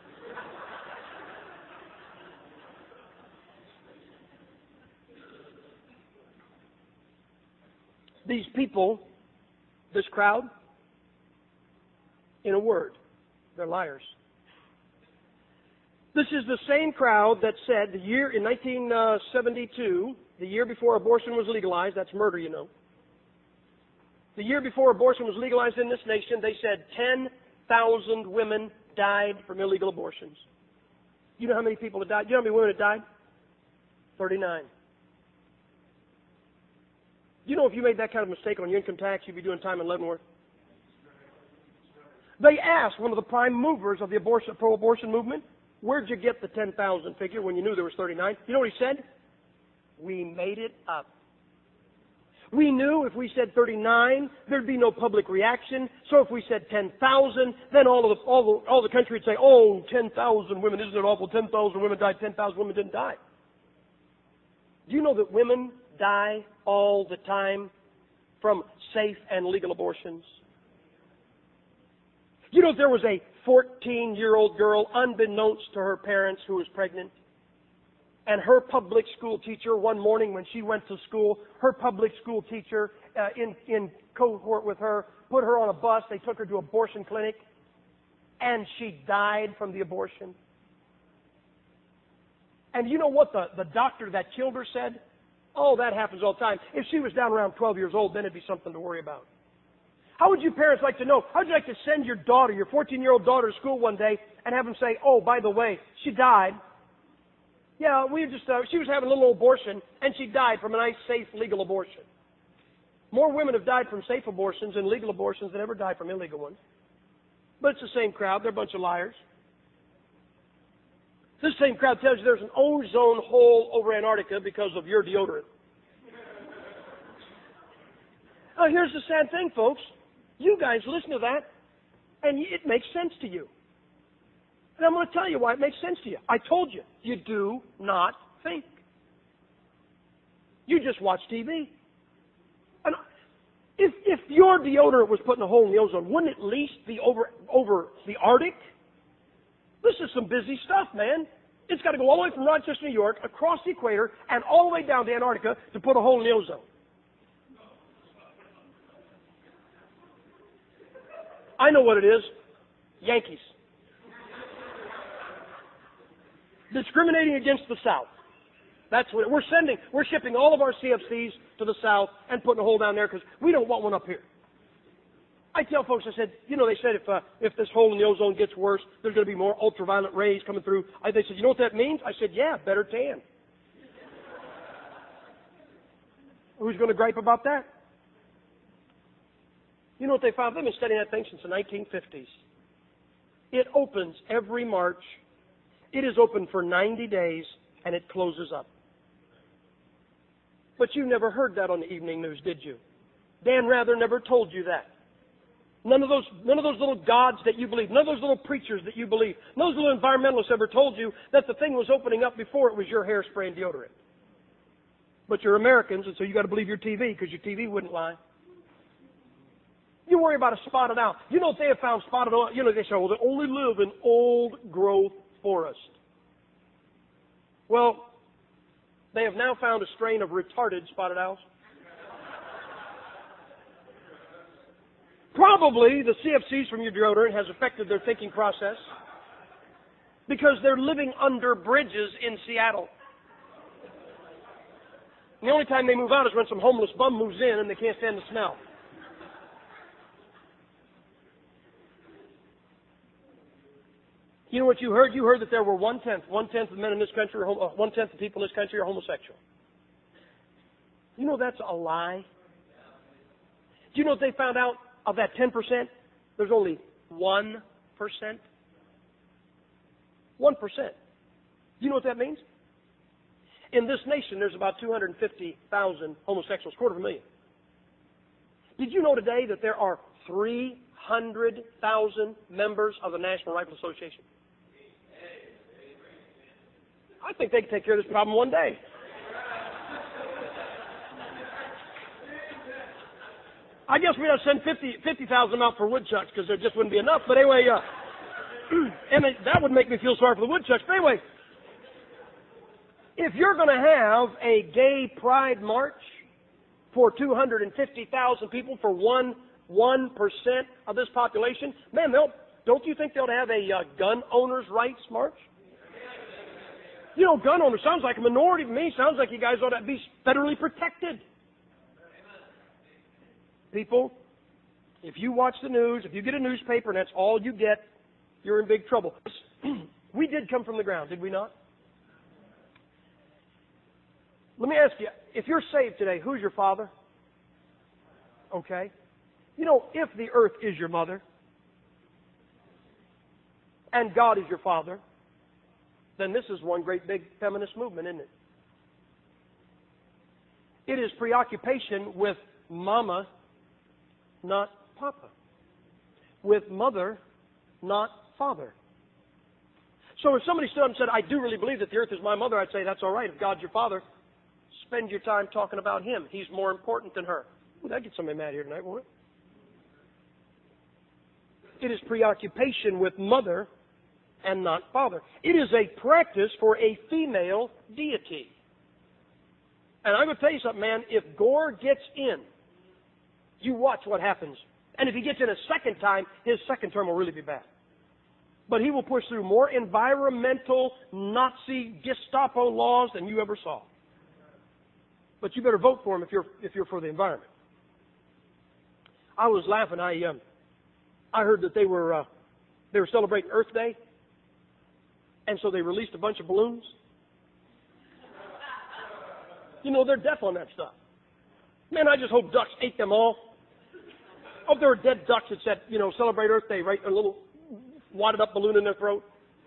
These people, this crowd, in a word, they're liars. This is the same crowd that said the year in nineteen seventy-two, the year before abortion was legalized, that's murder, you know. The year before abortion was legalized in this nation, they said ten thousand women died from illegal abortions. You know how many people had died? You know how many women had died? thirty-nine. You know if you made that kind of mistake on your income tax, you'd be doing time in Leavenworth. They asked one of the prime movers of the abortion, pro-abortion movement, where'd you get the ten thousand figure when you knew there was thirty-nine? You know what he said? We made it up. We knew if we said thirty-nine, there'd be no public reaction. So if we said ten thousand, then all of the, all the, all the country would say, oh, ten thousand women, isn't it awful? ten thousand women died, ten thousand women didn't die. Do you know that women die all the time from safe and legal abortions? You know there was a fourteen-year-old girl, unbeknownst to her parents, who was pregnant. And her public school teacher, one morning when she went to school, her public school teacher uh, in, in cohort with her, put her on a bus. They took her to an abortion clinic, and she died from the abortion. And you know what the, the doctor that killed her said? Oh, that happens all the time. If she was down around twelve years old, then it'd be something to worry about. How would you parents like to know? How would you like to send your daughter, your fourteen-year-old daughter, to school one day and have them say, oh, by the way, she died. Yeah, we just, uh, she was having a little abortion, and she died from a nice, safe, legal abortion. More women have died from safe abortions and legal abortions than ever died from illegal ones. But it's the same crowd. They're a bunch of liars. This same crowd tells you there's an ozone hole over Antarctica because of your deodorant. Now, here's the sad thing, folks. You guys listen to that, and it makes sense to you. And I'm going to tell you why it makes sense to you. I told you, you do not think. You just watch T V. And if, if your deodorant was putting a hole in the ozone, wouldn't it at least be over, over the Arctic? This is some busy stuff, man. It's got to go all the way from Rochester, New York, across the equator, and all the way down to Antarctica to put a hole in the ozone. I know what it is. Yankees. Discriminating against the South. That's what we're sending. We're shipping all of our C F Cs to the South and putting a hole down there because we don't want one up here. I tell folks, I said, you know, they said if uh, if this hole in the ozone gets worse, there's going to be more ultraviolet rays coming through. I, they said, you know what that means? I said, yeah, better tan. Who's going to gripe about that? You know what they found? They've been studying that thing since the nineteen fifties. It opens every March. It is open for ninety days, and it closes up. But you never heard that on the evening news, did you? Dan Rather never told you that. None of those, none of those little gods that you believe, none of those little preachers that you believe, none of those little environmentalists ever told you that the thing was opening up before it was your hairspray and deodorant. But you're Americans, and so you got to believe your T V because your T V wouldn't lie. You worry about a spotted owl. You know if they have found spotted owl, you know they say, well, they only live in old growth forest. Well, they have now found a strain of retarded spotted owls. Probably the C F Cs from your deodorant has affected their thinking process because they're living under bridges in Seattle. And the only time they move out is when some homeless bum moves in and they can't stand the smell. You know what you heard? You heard that there were one-tenth, one-tenth of men in this country, or uh, one-tenth of people in this country are homosexual. You know that's a lie? Do you know what they found out? Of that ten percent, there's only one percent. one percent. Do you know what that means? In this nation, there's about two hundred fifty thousand homosexuals, quarter of a million. Did you know today that there are three hundred thousand members of the National Rifle Association? I think they can take care of this problem one day. I guess we'd have to send fifty thousand out for woodchucks because there just wouldn't be enough. But anyway, uh, and it, that would make me feel sorry for the woodchucks. But anyway, if you're going to have a gay pride march for two hundred fifty thousand people, for one one percent of this population, man, they'll, don't you think they'll have a uh, gun owners' rights march? You know, gun owners sounds like a minority to me. Sounds like you guys ought to be federally protected. People, if you watch the news, if you get a newspaper and that's all you get, you're in big trouble. We did come from the ground, did we not? Let me ask you, if you're saved today, who's your father? Okay. You know, if the earth is your mother and God is your father, then this is one great big feminist movement, isn't it? It is preoccupation with mama, not papa. With mother, not father. So if somebody stood up and said, I do really believe that the earth is my mother, I'd say, that's all right. If God's your father, spend your time talking about him. He's more important than her. Well, that'd get somebody mad here tonight, won't it? It is preoccupation with mother and not father. It is a practice for a female deity. And I'm going to tell you something, man. If Gore gets in, you watch what happens. And if he gets in a second time, his second term will really be bad. But he will push through more environmental Nazi Gestapo laws than you ever saw. But you better vote for him if you're if you're for the environment. I was laughing. I um, I heard that they were uh, they were celebrating Earth Day, and so they released a bunch of balloons. You know, they're deaf on that stuff. Man, I just hope ducks ate them all. I hope there were dead ducks that said, you know, celebrate Earth Day, right? A little wadded up balloon in their throat.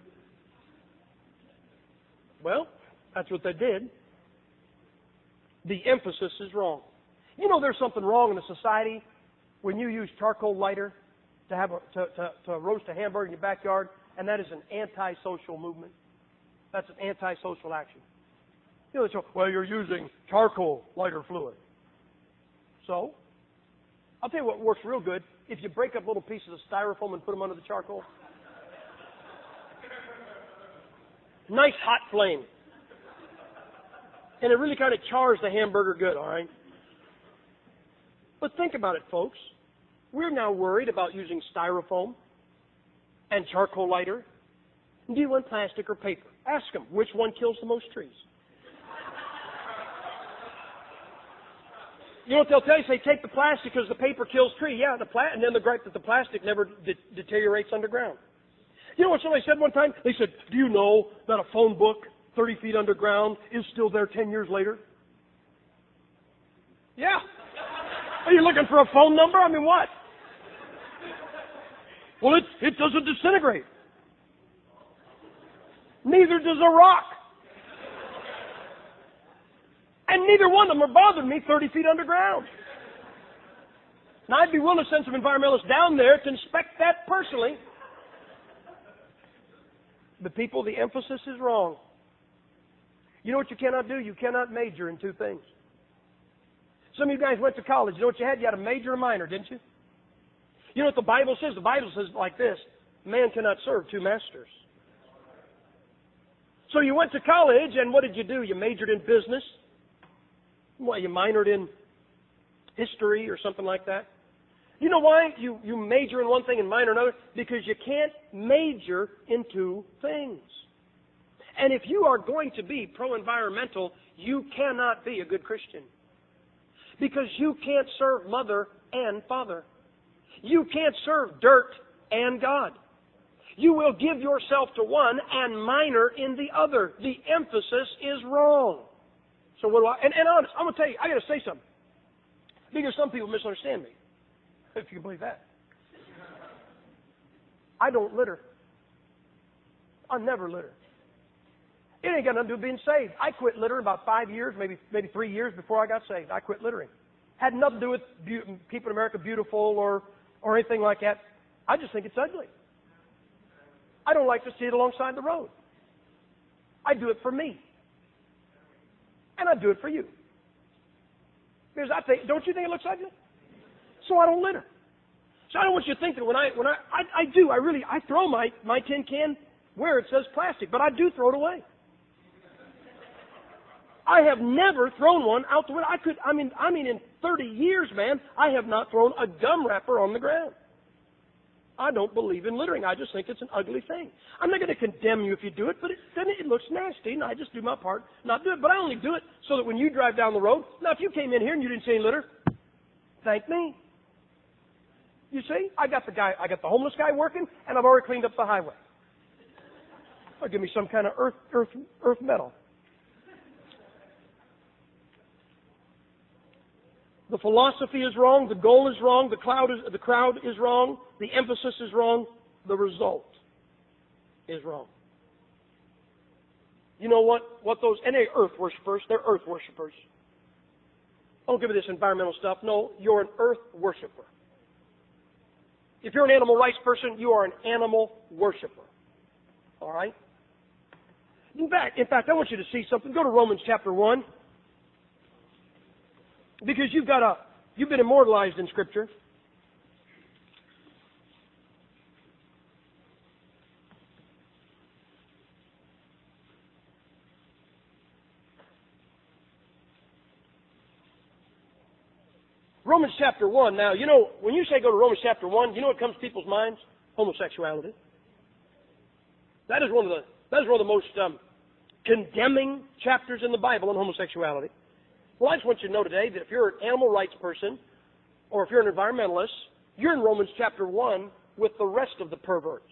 Well, that's what they did. The emphasis is wrong. You know, there's something wrong in a society when you use charcoal lighter to have a, to, to, to roast a hamburger in your backyard, And that is an anti-social movement. That's an anti-social action. You know, so, well, you're using charcoal lighter fluid. So, I'll tell you what works real good. If you break up little pieces of styrofoam and put them under the charcoal. Nice hot flame. And it really kind of chars the hamburger good, all right? But think about it, folks. We're now worried about using styrofoam and charcoal lighter. Do you want plastic or paper? Ask them, which one kills the most trees? You know what they'll tell you? Say, take the plastic because the paper kills tree. Yeah, the pla- and then the gripe that the plastic never de- deteriorates underground. You know what somebody said one time? They said, do you know that a phone book thirty feet underground is still there ten years later? Yeah. Are you looking for a phone number? I mean, what? Well, it, it doesn't disintegrate. Neither does a rock. And neither one of them are bothering me thirty feet underground. Now, I'd be willing to send some environmentalists down there to inspect that personally. But people, the emphasis is wrong. You know what you cannot do? You cannot major in two things. Some of you guys went to college. You know what you had? You had a major and a minor, didn't you? You know what the Bible says? The Bible says like this: man cannot serve two masters. So you went to college, and what did you do? You majored in business. Well, you minored in history or something like that. You know why you, you major in one thing and minor in another? Because you can't major in two things. And if you are going to be pro-environmental, you cannot be a good Christian. Because you can't serve mother and father. You can't serve dirt and God. You will give yourself to one and minor in the other. The emphasis is wrong. So what do I, and, and honest, I'm going to tell you, I got to say something. Because some people misunderstand me. If you can believe that. I don't litter. I never litter. It ain't got nothing to do with being saved. I quit littering about five years, maybe maybe three years before I got saved. I quit littering. Had nothing to do with be- keeping America beautiful or, or anything like that. I just think it's ugly. I don't like to see it alongside the road. I do it for me. And I do it for you. Because I think, don't you think it looks ugly? So I don't litter. So I don't want you to think that when I, when I, I, I do, I really, I throw my, my tin can where it says plastic, but I do throw it away. I have never thrown one out the window. I could, I mean, I mean, in thirty years, man, I have not thrown a gum wrapper on the ground. I don't believe in littering. I just think it's an ugly thing. I'm not going to condemn you if you do it, but it, then it looks nasty, and I just do my part, not do it. But I only do it so that when you drive down the road, now if you came in here and you didn't see any litter, thank me. You see, I got the guy, I got the homeless guy working, and I've already cleaned up the highway. Or give me some kind of earth, earth, earth medal. The philosophy is wrong. The goal is wrong. The crowd is, the crowd is wrong. The emphasis is wrong. The result is wrong. You know what? What those, and they're earth worshipers. They're earth worshipers. Don't give me this environmental stuff. No, you're an earth worshiper. If you're an animal rights person, you are an animal worshiper. All right? In fact, in fact, I want you to see something. Go to Romans chapter one. Because you've got a, you've been immortalized in Scripture. Romans chapter one. Now, you know, when you say go to Romans chapter one, you know what comes to people's minds? Homosexuality. That is one of the, that is one of the most um, condemning chapters in the Bible on homosexuality. Well, I just want you to know today that if you're an animal rights person or if you're an environmentalist, you're in Romans chapter one with the rest of the perverts.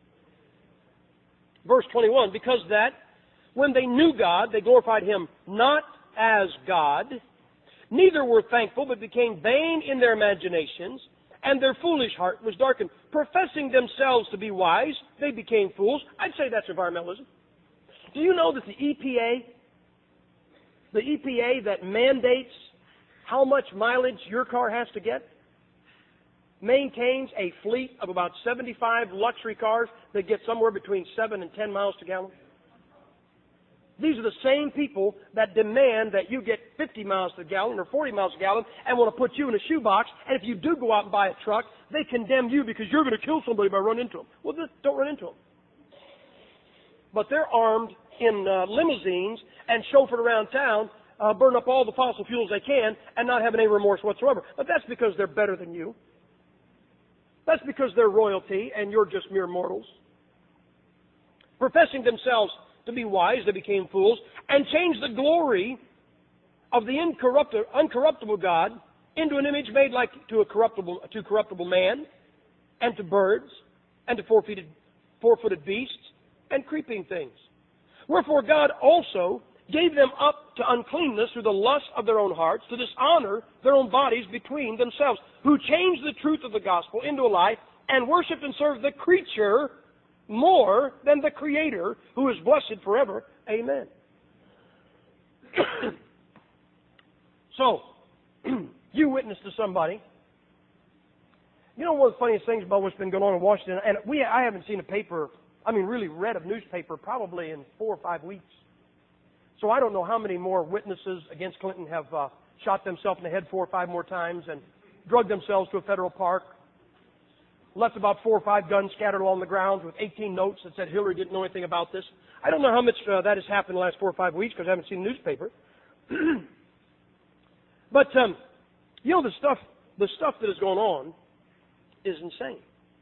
Verse twenty-one, because that when they knew God, they glorified Him not as God, neither were thankful, but became vain in their imaginations, and their foolish heart was darkened. Professing themselves to be wise, they became fools. I'd say that's environmentalism. Do you know that the E P A The E P A that mandates how much mileage your car has to get? maintains a fleet of about seventy-five luxury cars that get somewhere between seven and ten miles to gallon? These are the same people that demand that you get fifty miles to the gallon or forty miles to gallon and want to put you in a shoebox. And if you do go out and buy a truck, they condemn you because you're going to kill somebody by running into them. Well, just don't run into them. But they're armed in uh, limousines and chauffeured around town, uh, burn up all the fossil fuels they can and not having any remorse whatsoever. But that's because they're better than you. That's because they're royalty and you're just mere mortals. Professing themselves to be wise, they became fools and changed the glory of the incorruptible, uncorruptible God into an image made like to a corruptible, to corruptible man, and to birds, and to four-footed, four-footed beasts, and creeping things. Wherefore God also gave them up to uncleanness through the lust of their own hearts, to dishonor their own bodies between themselves, who changed the truth of the gospel into a lie, and worshipped and served the creature more than the Creator, who is blessed forever. Amen. So, you witness to somebody. You know one of the funniest things about what's been going on in Washington, and we I haven't seen a paper, I mean really read a newspaper probably in four or five weeks. So I don't know how many more witnesses against Clinton have uh, shot themselves in the head four or five more times and drugged themselves to a federal park, left about four or five guns scattered along the grounds with eighteen notes that said Hillary didn't know anything about this. I don't know how much uh, that has happened in the last four or five weeks because I haven't seen the newspaper. But, um, you know, the stuff, the stuff that is going on is insane.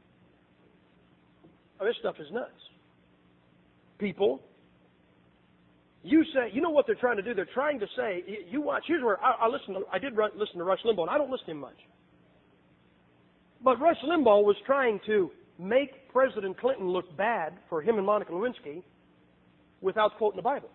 Oh, this stuff is nuts. People, you say, you know what they're trying to do? They're trying to say, you watch, here's where I, I listen to, I did run, listen to Rush Limbaugh, and I don't listen to him much. But Rush Limbaugh was trying to make President Clinton look bad for him and Monica Lewinsky without quoting the Bible.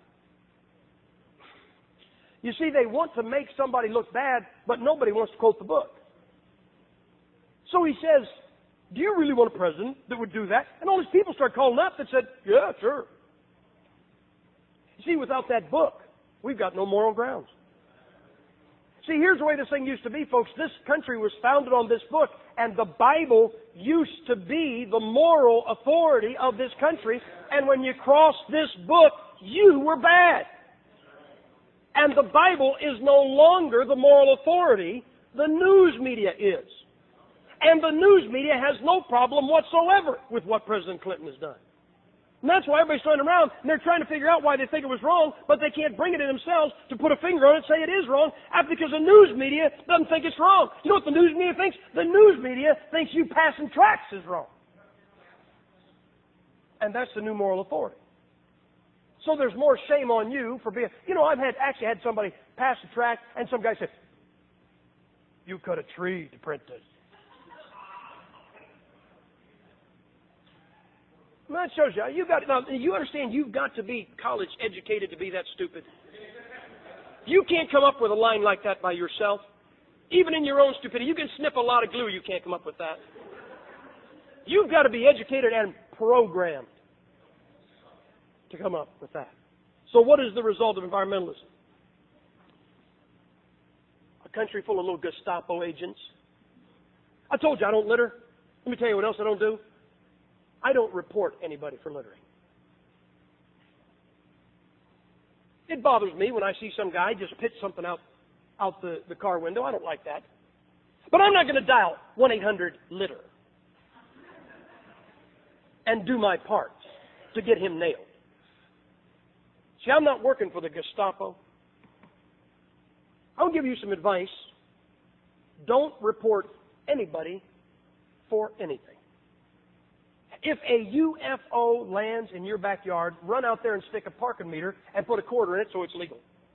You see, they want to make somebody look bad, but nobody wants to quote the book. So he says, do you really want a president that would do that? And all these people start calling up that said, yeah, sure. You see, without that book, we've got no moral grounds. See, here's the way this thing used to be, folks. This country was founded on this book, and the Bible used to be the moral authority of this country. And when you crossed this book, you were bad. And the Bible is no longer the moral authority. The news media is. And the news media has no problem whatsoever with what President Clinton has done. And that's why everybody's standing around and they're trying to figure out why they think it was wrong, but they can't bring it in themselves to put a finger on it and say it is wrong, because the news media doesn't think it's wrong. You know what the news media thinks? The news media thinks you passing tracts is wrong. And that's the new moral authority. So there's more shame on you for being, you know, I've had actually had somebody pass a tract and some guy said, you cut a tree to print this. Well, that shows you. You got now. You understand? You've got to be college educated to be that stupid. You can't come up with a line like that by yourself. Even in your own stupidity, you can snip a lot of glue. You can't come up with that. You've got to be educated and programmed to come up with that. So, what is the result of environmentalism? A country full of little Gestapo agents. I told you I don't litter. Let me tell you what else I don't do. I don't report anybody for littering. It bothers me when I see some guy just pitch something out, out the, the car window. I don't like that. But I'm not going to dial one eight hundred litter and do my part to get him nailed. See, I'm not working for the Gestapo. I'll give you some advice. Don't report anybody for anything. If a U F O lands in your backyard, run out there and stick a parking meter and put a quarter in it so it's legal.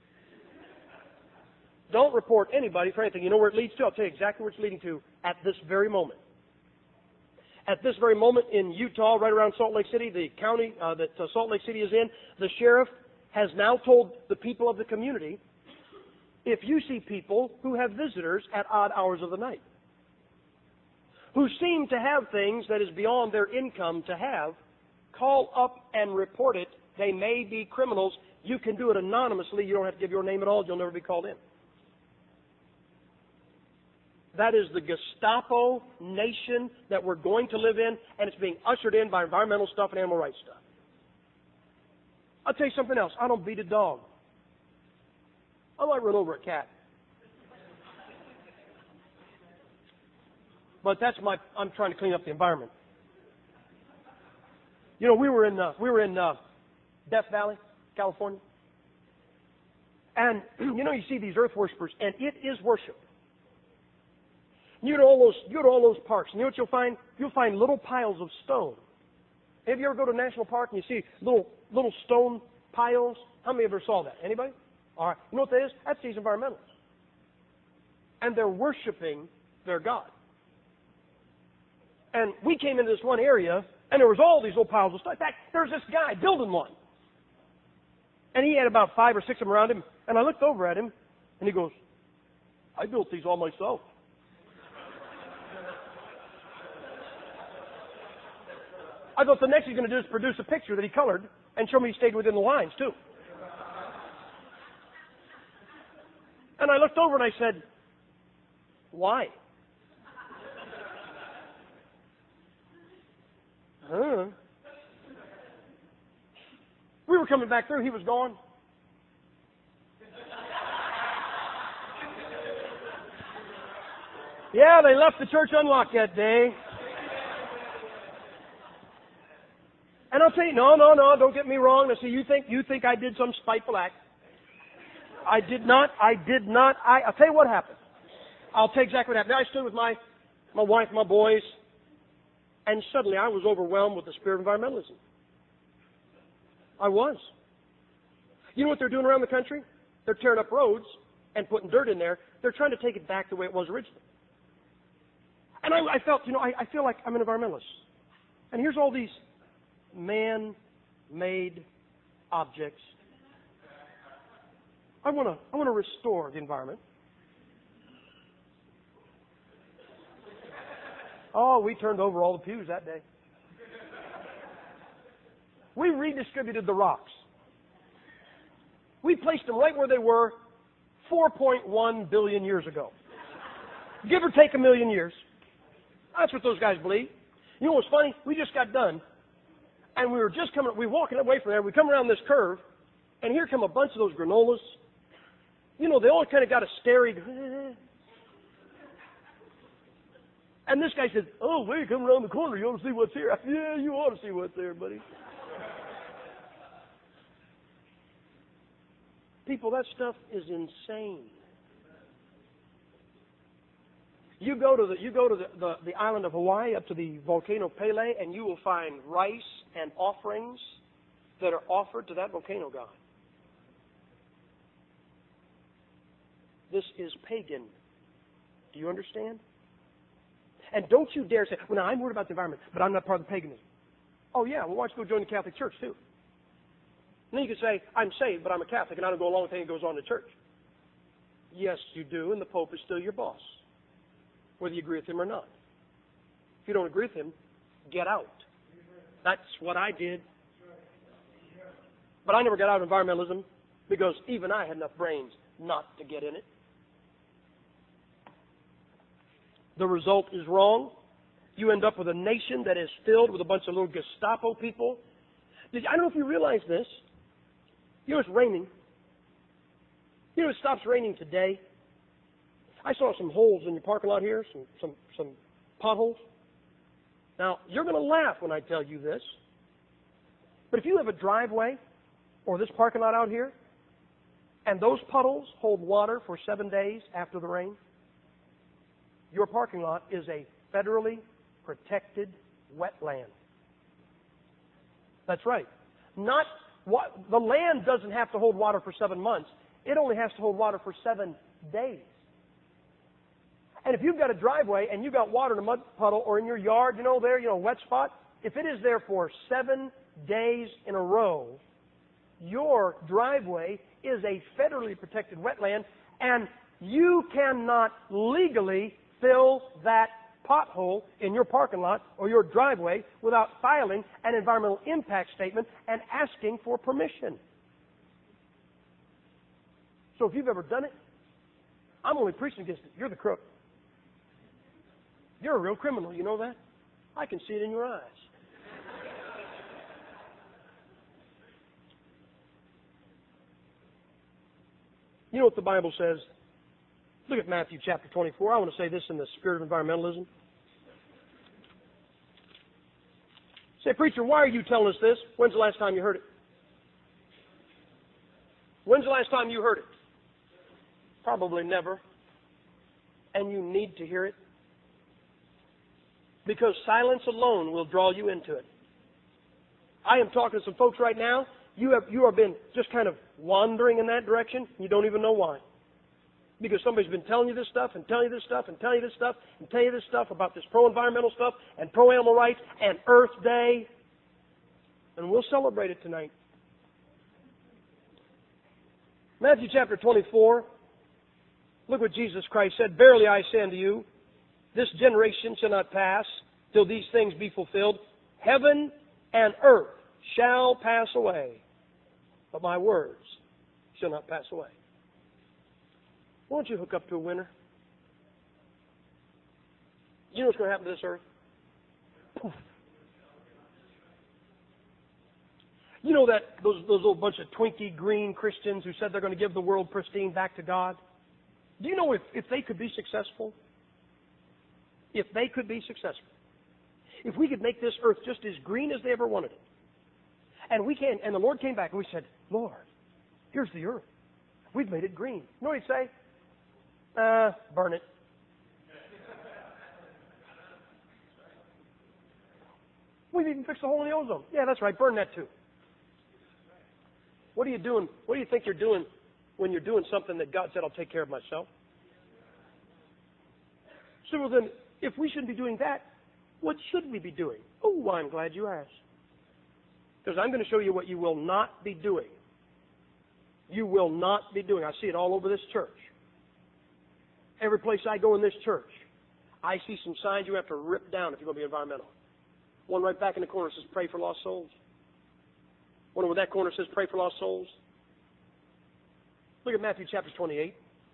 Don't report anybody for anything. You know where it leads to? I'll tell you exactly where it's leading to at this very moment. At this very moment in Utah, right around Salt Lake City, the county uh, that uh, Salt Lake City is in, the sheriff has now told the people of the community, if you see people who have visitors at odd hours of the night, who seem to have things that is beyond their income to have, call up and report it. They may be criminals. You can do it anonymously. You don't have to give your name at all. You'll never be called in. That is the Gestapo nation that we're going to live in, and it's being ushered in by environmental stuff and animal rights stuff. I'll tell you something else. I don't beat a dog. I might run over a cat. But that's my, I'm trying to clean up the environment. You know, we were in, uh, we were in uh, Death Valley, California. And, you know, you see these earth worshipers, and it is worship. You go to all those, you go to all those parks, and you know what you'll find? You'll find little piles of stone. Have you ever go to a national park and you see little little stone piles? How many ever saw that? Anybody? All right. You know what that is? That's these environmentalists. And they're worshiping their God. And we came into this one area, and there was all these little piles of stuff. In fact, there's this guy building one. And he had about five or six of them around him. And I looked over at him, and he goes, I built these all myself. I thought the next he's going to do is produce a picture that he colored and show me he stayed within the lines, too. And I looked over and I said, why? Huh? We were coming back through. He was gone. Yeah, they left the church unlocked that day. And I'll tell you, no, no, no, don't get me wrong. Now, see, you think you think I did some spiteful act. I did not. I did not. I, I'll tell you what happened. I'll tell you exactly what happened. I stood with my, my wife, my boys, and suddenly I was overwhelmed with the spirit of environmentalism. I was. You know what they're doing around the country? They're tearing up roads and putting dirt in there. They're trying to take it back the way it was originally. And I, I felt, you know, I, I feel like I'm an environmentalist. And here's all these man-made objects. I want to I want to restore the environment. Oh, we turned over all the pews that day. We redistributed the rocks. We placed them right where they were four point one billion years ago. Give or take a million years. That's what those guys believe. You know what's funny? We just got done. And we were just coming, we were walking away from there. We come around this curve, and here come a bunch of those granolas. You know, they all kind of got a starry. And this guy says, oh, wait, you come around the corner. You want to see what's here? I said, yeah, you ought to see what's there, buddy. People, that stuff is insane. You go to the you go to the, the, the island of Hawaii, up to the volcano Pele, and you will find rice and offerings that are offered to that volcano god. This is pagan. Do you understand? And don't you dare say, well, now I'm worried about the environment, but I'm not part of the paganism. Oh, yeah, well, why don't you go join the Catholic Church, too? And then you can say, I'm saved, but I'm a Catholic, and I don't go along with anything that goes on in the church. Yes, you do, and the Pope is still your boss, whether you agree with him or not. If you don't agree with him, get out. That's what I did. But I never got out of environmentalism because even I had enough brains not to get in it. The result is wrong. You end up with a nation that is filled with a bunch of little Gestapo people. Did you, I don't know if you realize this. You know, it's raining. You know, it stops raining today. I saw some holes in your parking lot here, some, some, some potholes. Now, you're going to laugh when I tell you this, but if you have a driveway or this parking lot out here, and those puddles hold water for seven days after the rain, your parking lot is a federally protected wetland. That's right. Not what, the land doesn't have to hold water for seven months. It only has to hold water for seven days. And if you've got a driveway and you've got water in a mud puddle or in your yard, you know, there, you know, a wet spot, if it is there for seven days in a row, your driveway is a federally protected wetland, and you cannot legally fill that pothole in your parking lot or your driveway without filing an environmental impact statement and asking for permission. So if you've ever done it, I'm only preaching against it. You're the crook. You're a real criminal, you know that? I can see it in your eyes. You know what the Bible says? Look at Matthew chapter twenty-four. I want to say this in the spirit of environmentalism. Say, preacher, why are you telling us this? When's the last time you heard it? When's the last time you heard it? Probably never. And you need to hear it. Because silence alone will draw you into it. I am talking to some folks right now. You have you have been just kind of wandering in that direction. You don't even know why. Because somebody's been telling you this stuff and telling you this stuff and telling you this stuff and telling you this stuff about this pro-environmental stuff and pro-animal rights and Earth Day. And we'll celebrate it tonight. Matthew chapter twenty-four. Look what Jesus Christ said. Verily I say unto you, this generation shall not pass till these things be fulfilled. Heaven and earth shall pass away, but my words shall not pass away. Won't you hook up to a winner? You know what's going to happen to this earth? Poof. You know that those those little bunch of Twinkie green Christians who said they're going to give the world pristine back to God? Do you know if, if they could be successful? If they could be successful. If we could make this earth just as green as they ever wanted it. And we can, and the Lord came back and we said, Lord, here's the earth. We've made it green. You know what he'd say? Uh, burn it. We've even fixed the hole in the ozone. Yeah, that's right. Burn that too. What are you doing? What do you think you're doing when you're doing something that God said, I'll take care of myself? So well then, if we shouldn't be doing that, what should we be doing? Oh, I'm glad you asked. Because I'm going to show you what you will not be doing. You will not be doing. I see it all over this church. Every place I go in this church, I see some signs you have to rip down if you're going to be environmental. One right back in the corner says, pray for lost souls. One over that corner says, pray for lost souls. Look at Matthew chapter twenty-eight.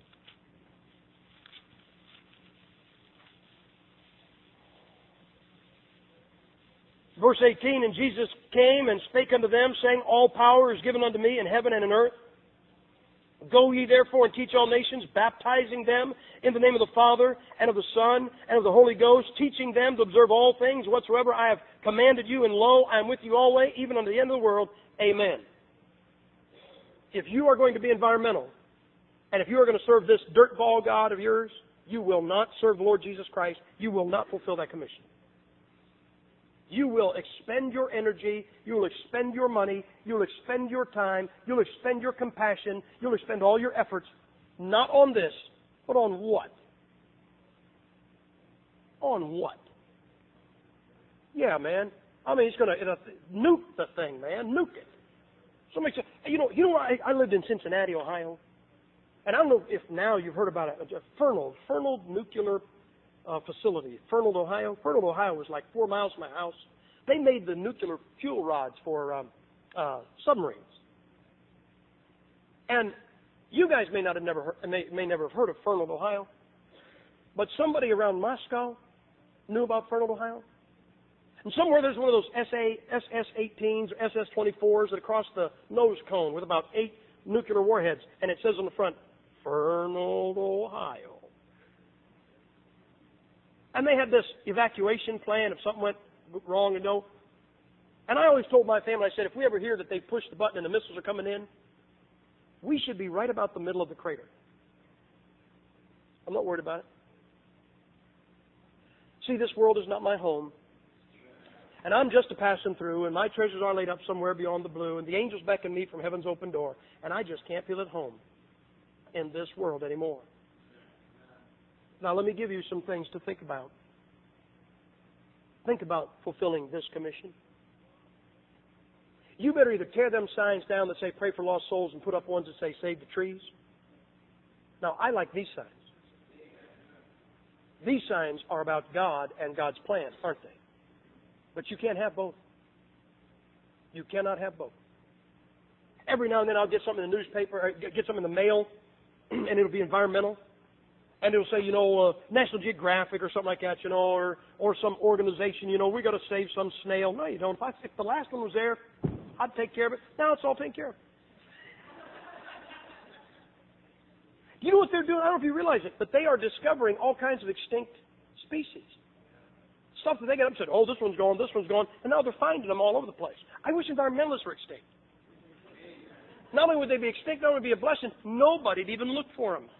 Verse eighteen, and Jesus came and spake unto them, saying, all power is given unto me in heaven and in earth. Go ye therefore and teach all nations, baptizing them in the name of the Father and of the Son and of the Holy Ghost, teaching them to observe all things whatsoever I have commanded you, and lo, I am with you always, even unto the end of the world. Amen. If you are going to be environmental, and if you are going to serve this dirtball God of yours, you will not serve the Lord Jesus Christ. You will not fulfill that commission. You will expend your energy, you will expend your money, you'll expend your time, you'll expend your compassion, you'll expend all your efforts, not on this, but on what? On what? Yeah, man. I mean, it's going to nuke the thing, man. Nuke it. Somebody said, you know, you know, I, I lived in Cincinnati, Ohio, and I don't know if now you've heard about it, a Fernald, Fernald Nuclear uh, Facility, Fernald, Ohio. Fernald, Ohio was like four miles from my house. They made the nuclear fuel rods for um, uh, submarines. And you guys may not have never heard, may, may never have heard of Fernald, Ohio, but somebody around Moscow knew about Fernald, Ohio. And somewhere there's one of those S S eighteens or S S twenty-fours that across the nose cone with about eight nuclear warheads, and it says on the front, Fernald, Ohio. And they had this evacuation plan if something went wrong, you know. And I always told my family, I said, if we ever hear that they push the button and the missiles are coming in, we should be right about the middle of the crater. I'm not worried about it. See, this world is not my home. And I'm just a passing through, and my treasures are laid up somewhere beyond the blue, and the angels beckon me from heaven's open door, and I just can't feel at home in this world anymore. Now, let me give you some things to think about. Think about fulfilling this commission. You better either tear them signs down that say pray for lost souls and put up ones that say save the trees. Now, I like these signs. These signs are about God and God's plan, aren't they? But you can't have both. You cannot have both. Every now and then I'll get something in the newspaper, or get something in the mail, and it'll be environmental. And it'll say, you know, uh, National Geographic or something like that, you know, or, or some organization, you know, we got to save some snail. No, you don't. If, I, if the last one was there, I'd take care of it. Now it's all taken care of. You know what they're doing? I don't know if you realize it, but they are discovering all kinds of extinct species. Stuff that they get up and said, oh, this one's gone, this one's gone, and now they're finding them all over the place. I wish environmentalists were extinct. Not only would they be extinct, not only would it be a blessing, nobody'd even look for them.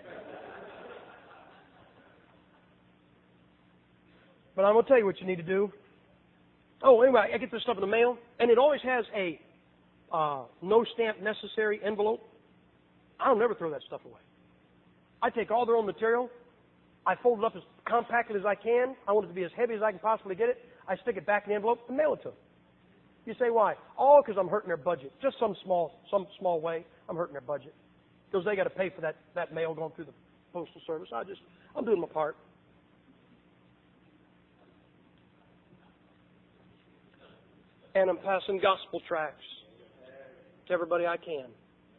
But I'm going to tell you what you need to do. Oh, anyway, I get this stuff in the mail, and it always has a uh, no stamp necessary envelope. I'll never throw that stuff away. I take all their own material. I fold it up as compactly as I can. I want it to be as heavy as I can possibly get it. I stick it back in the envelope and mail it to them. You say, why? Oh, because I'm hurting their budget. Just some small some small way, I'm hurting their budget. Because they got to pay for that, that mail going through the postal service. I just, I'm doing my part. And I'm passing gospel tracts to everybody I can.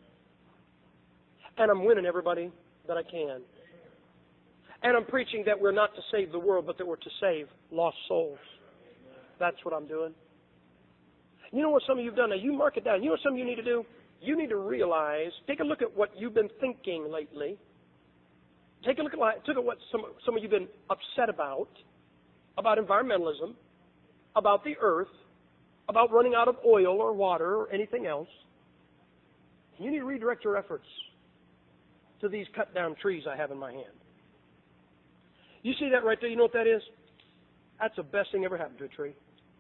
And I'm winning everybody that I can. And I'm preaching that we're not to save the world, but that we're to save lost souls. That's what I'm doing. You know what some of you have done? Now, you mark it down. You know what some of you need to do? You need to realize, take a look at what you've been thinking lately. Take a look at, look at what some, some of you have been upset about, about environmentalism, about the earth, about running out of oil or water or anything else. You need to redirect your efforts to these cut down trees I have in my hand. You see that right there? You know what that is? That's the best thing ever happened to a tree.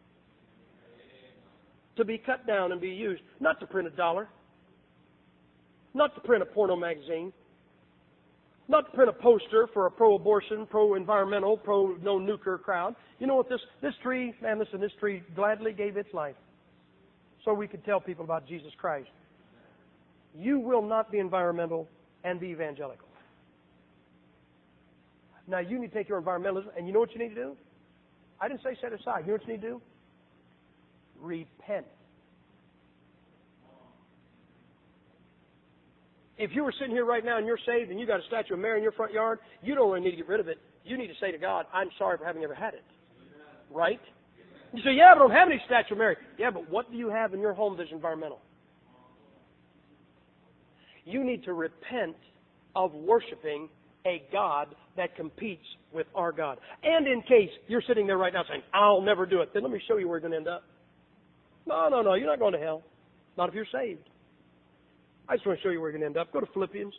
To be cut down and be used, not to print a dollar, not to print a porno magazine, not to print a poster for a pro-abortion, pro-environmental, pro-no-nuclear crowd. You know what this, this tree, man, listen, this tree gladly gave its life so we could tell people about Jesus Christ. You will not be environmental and be evangelical. Now, you need to take your environmentalism, and you know what you need to do? I didn't say set aside. You know what you need to do? Repent. If you were sitting here right now and you're saved and you got a statue of Mary in your front yard, you don't really need to get rid of it. You need to say to God, I'm sorry for having ever had it. Right? You say, yeah, but I don't have any statue of Mary. Yeah, but what do you have in your home that's environmental? You need to repent of worshiping a God that competes with our God. And in case you're sitting there right now saying, I'll never do it, then let me show you where you're going to end up. No, no, no, you're not going to hell. Not if you're saved. I just want to show you where you're going to end up. Go to Philippians.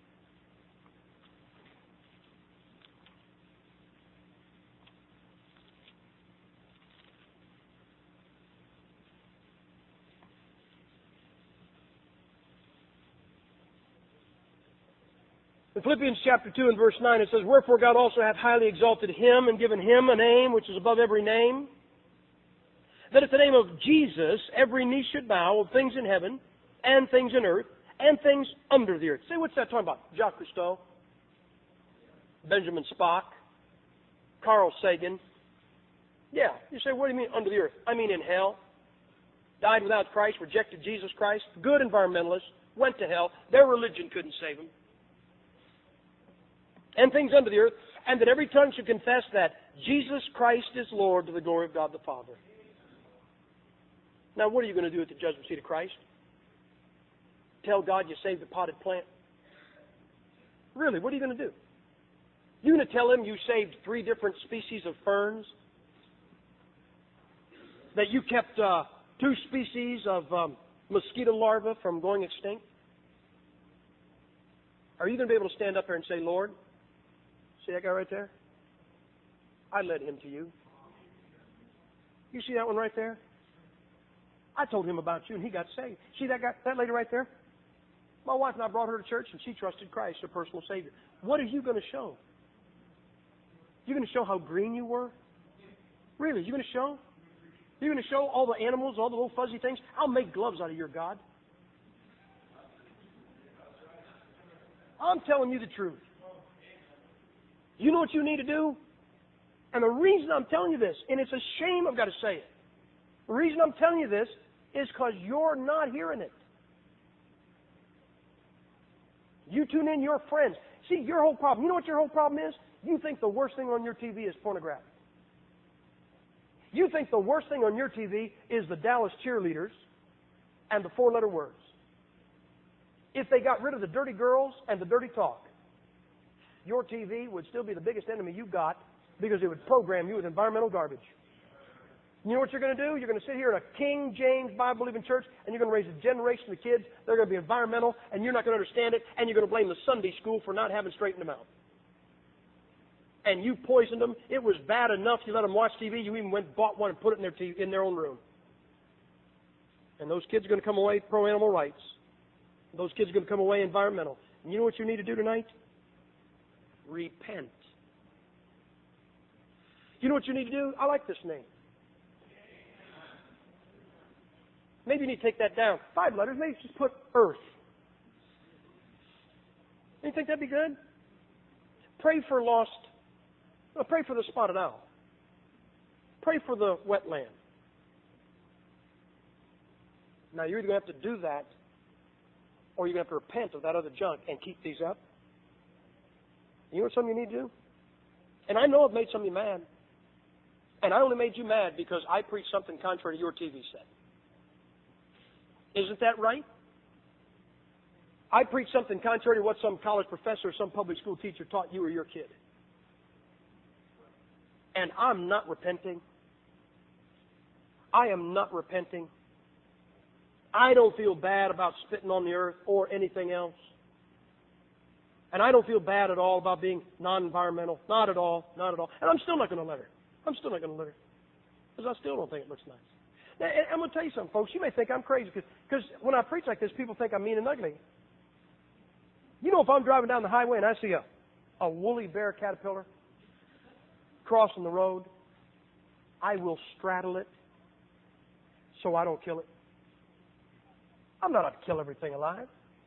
In Philippians chapter two and verse nine it says, wherefore God also hath highly exalted him and given him a name which is above every name, that at the name of Jesus every knee should bow of things in heaven and things in earth and things under the earth. Say, what's that talking about? Jacques Cousteau, Benjamin Spock, Carl Sagan. Yeah, you say, what do you mean under the earth? I mean in hell. Died without Christ, rejected Jesus Christ, good environmentalists, went to hell. Their religion couldn't save them. And things under the earth, and that every tongue should confess that Jesus Christ is Lord to the glory of God the Father. Now, what are you going to do at the judgment seat of Christ? Tell God you saved the potted plant? Really, what are you going to do? You're going to tell him you saved three different species of ferns? That you kept uh, two species of um, mosquito larvae from going extinct? Are you going to be able to stand up there and say, Lord, see that guy right there? I led him to you. You see that one right there? I told him about you and he got saved. See that guy, that lady right there? My wife and I brought her to church and she trusted Christ, her personal Savior. What are you going to show? You're going to show how green you were? Really? You're going to show? You're going to show all the animals, all the little fuzzy things? I'll make gloves out of your God. I'm telling you the truth. You know what you need to do? And the reason I'm telling you this, and it's a shame I've got to say it, the reason I'm telling you this is because you're not hearing it. You tune in your friends. See, your whole problem, you know what your whole problem is? You think the worst thing on your T V is pornography. You think the worst thing on your T V is the Dallas cheerleaders and the four-letter words. If they got rid of the dirty girls and the dirty talk, your T V would still be the biggest enemy you got because it would program you with environmental garbage. You know what you're going to do? You're going to sit here in a King James Bible-believing church and you're going to raise a generation of kids. They're going to be environmental and you're not going to understand it, and you're going to blame the Sunday school for not having straightened them out. And you poisoned them. It was bad enough you let them watch T V. You even went and bought one and put it in their, t- in their own room. And those kids are going to come away pro-animal rights. Those kids are going to come away environmental. And you know what you need to do tonight? Repent. You know what you need to do? I like this name. Maybe you need to take that down. Five letters. Maybe just put Earth. You think that'd be good? Pray for lost. Well, pray for the spotted owl. Pray for the wetland. Now, you're either going to have to do that, or you're going to have to repent of that other junk and keep these up. You know what something you need to do? And I know I've made some of you mad. And I only made you mad because I preached something contrary to your T V set. Isn't that right? I preached something contrary to what some college professor or some public school teacher taught you or your kid. And I'm not repenting. I am not repenting. I don't feel bad about spitting on the earth or anything else. And I don't feel bad at all about being non-environmental. Not at all. Not at all. And I'm still not going to let her. I'm still not going to let her. Because I still don't think it looks nice. Now, I'm going to tell you something, folks. You may think I'm crazy because when I preach like this, people think I'm mean and ugly. You know, if I'm driving down the highway and I see a, a woolly bear caterpillar crossing the road, I will straddle it so I don't kill it. I'm not out to kill everything alive.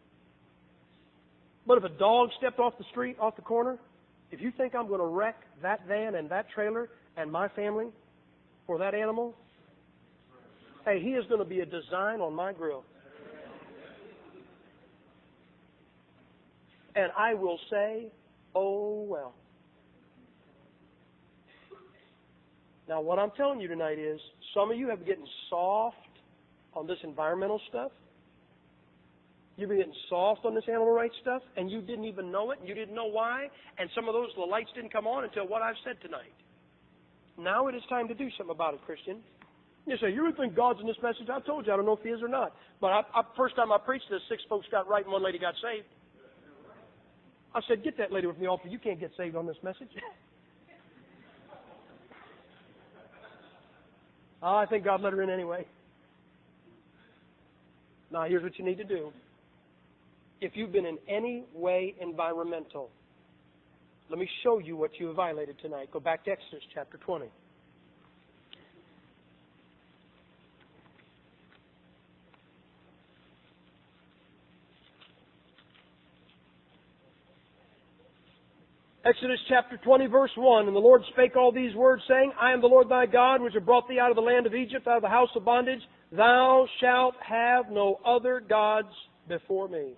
But if a dog stepped off the street, off the corner, if you think I'm going to wreck that van and that trailer and my family for that animal, hey, he is going to be a design on my grill. And I will say, oh, well. Now, what I'm telling you tonight is some of you have been getting soft on this environmental stuff. You've been getting soft on this animal rights stuff, and you didn't even know it, and you didn't know why, and some of those, the lights didn't come on until what I've said tonight. Now it is time to do something about it, Christian. You say, you would think God's in this message? I told you, I don't know if He is or not. But I, I, first time I preached this, six folks got right and one lady got saved. I said, get that lady from the altar. You can't get saved on this message. Oh, I think God let her in anyway. Now, here's what you need to do. If you've been in any way environmental, let me show you what you have violated tonight. Go back to Exodus chapter twenty. Exodus chapter twenty, verse one, And the Lord spake all these words, saying, I am the Lord thy God, which have brought thee out of the land of Egypt, out of the house of bondage. Thou shalt have no other gods before me.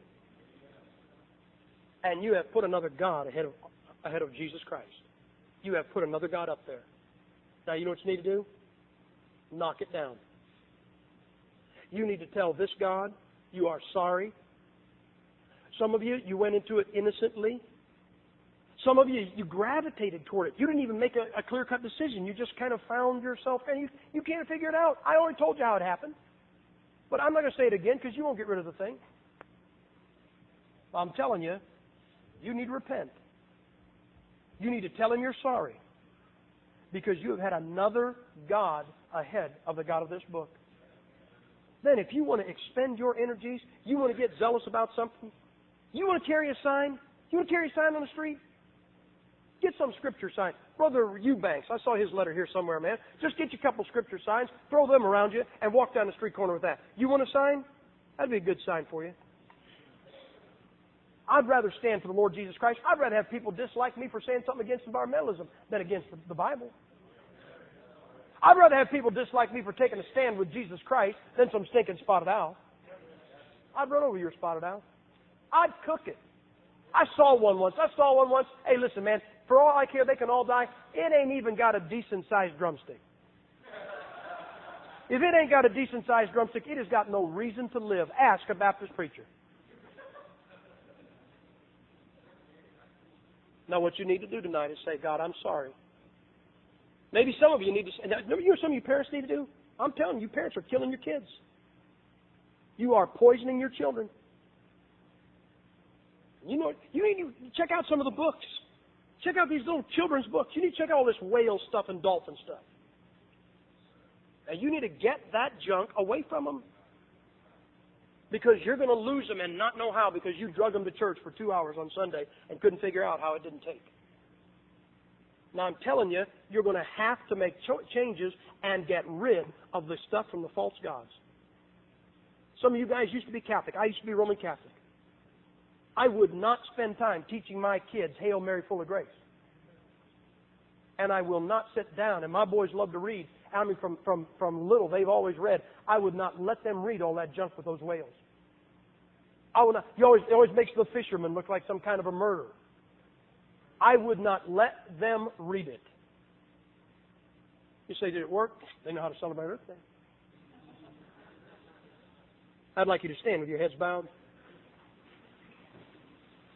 And you have put another God ahead of, ahead of Jesus Christ. You have put another God up there. Now, you know what you need to do? Knock it down. You need to tell this God you are sorry. Some of you, you went into it innocently. Some of you, you gravitated toward it. You didn't even make a, a clear-cut decision. You just kind of found yourself, and you, you can't figure it out. I already told you how it happened. But I'm not going to say it again because you won't get rid of the thing. I'm telling you, you need to repent. You need to tell Him you're sorry because you have had another God ahead of the God of this book. Then if you want to expend your energies, you want to get zealous about something, you want to carry a sign, you want to carry a sign on the street, get some scripture signs. Brother Eubanks, I saw his letter here somewhere, man. Just get you a couple scripture signs, throw them around you, and walk down the street corner with that. You want a sign? That'd be a good sign for you. I'd rather stand for the Lord Jesus Christ. I'd rather have people dislike me for saying something against environmentalism than against the, the Bible. I'd rather have people dislike me for taking a stand with Jesus Christ than some stinking spotted owl. I'd run over your spotted owl. I'd cook it. I saw one once. I saw one once. Hey, listen, man, for all I care, they can all die. It ain't even got a decent-sized drumstick. If it ain't got a decent-sized drumstick, it has got no reason to live. Ask a Baptist preacher. Now, what you need to do tonight is say, God, I'm sorry. Maybe some of you need to say, now, you know what some of you parents need to do? I'm telling you, parents are killing your kids. You are poisoning your children. You know, you need to check out some of the books. Check out these little children's books. You need to check out all this whale stuff and dolphin stuff. And you need to get that junk away from them. Because you're going to lose them and not know how because you drug them to church for two hours on Sunday and couldn't figure out how it didn't take. Now, I'm telling you, you're going to have to make cho- changes and get rid of the stuff from the false gods. Some of you guys used to be Catholic. I used to be Roman Catholic. I would not spend time teaching my kids Hail Mary, full of grace. And I will not sit down. And my boys love to read. I mean, from, from, from little, they've always read. I would not let them read all that junk with those whales. I would not. You always, it always makes the fisherman look like some kind of a murderer. I would not let them read it. You say, did it work? They know how to celebrate Earth Day. I'd like you to stand with your heads bowed.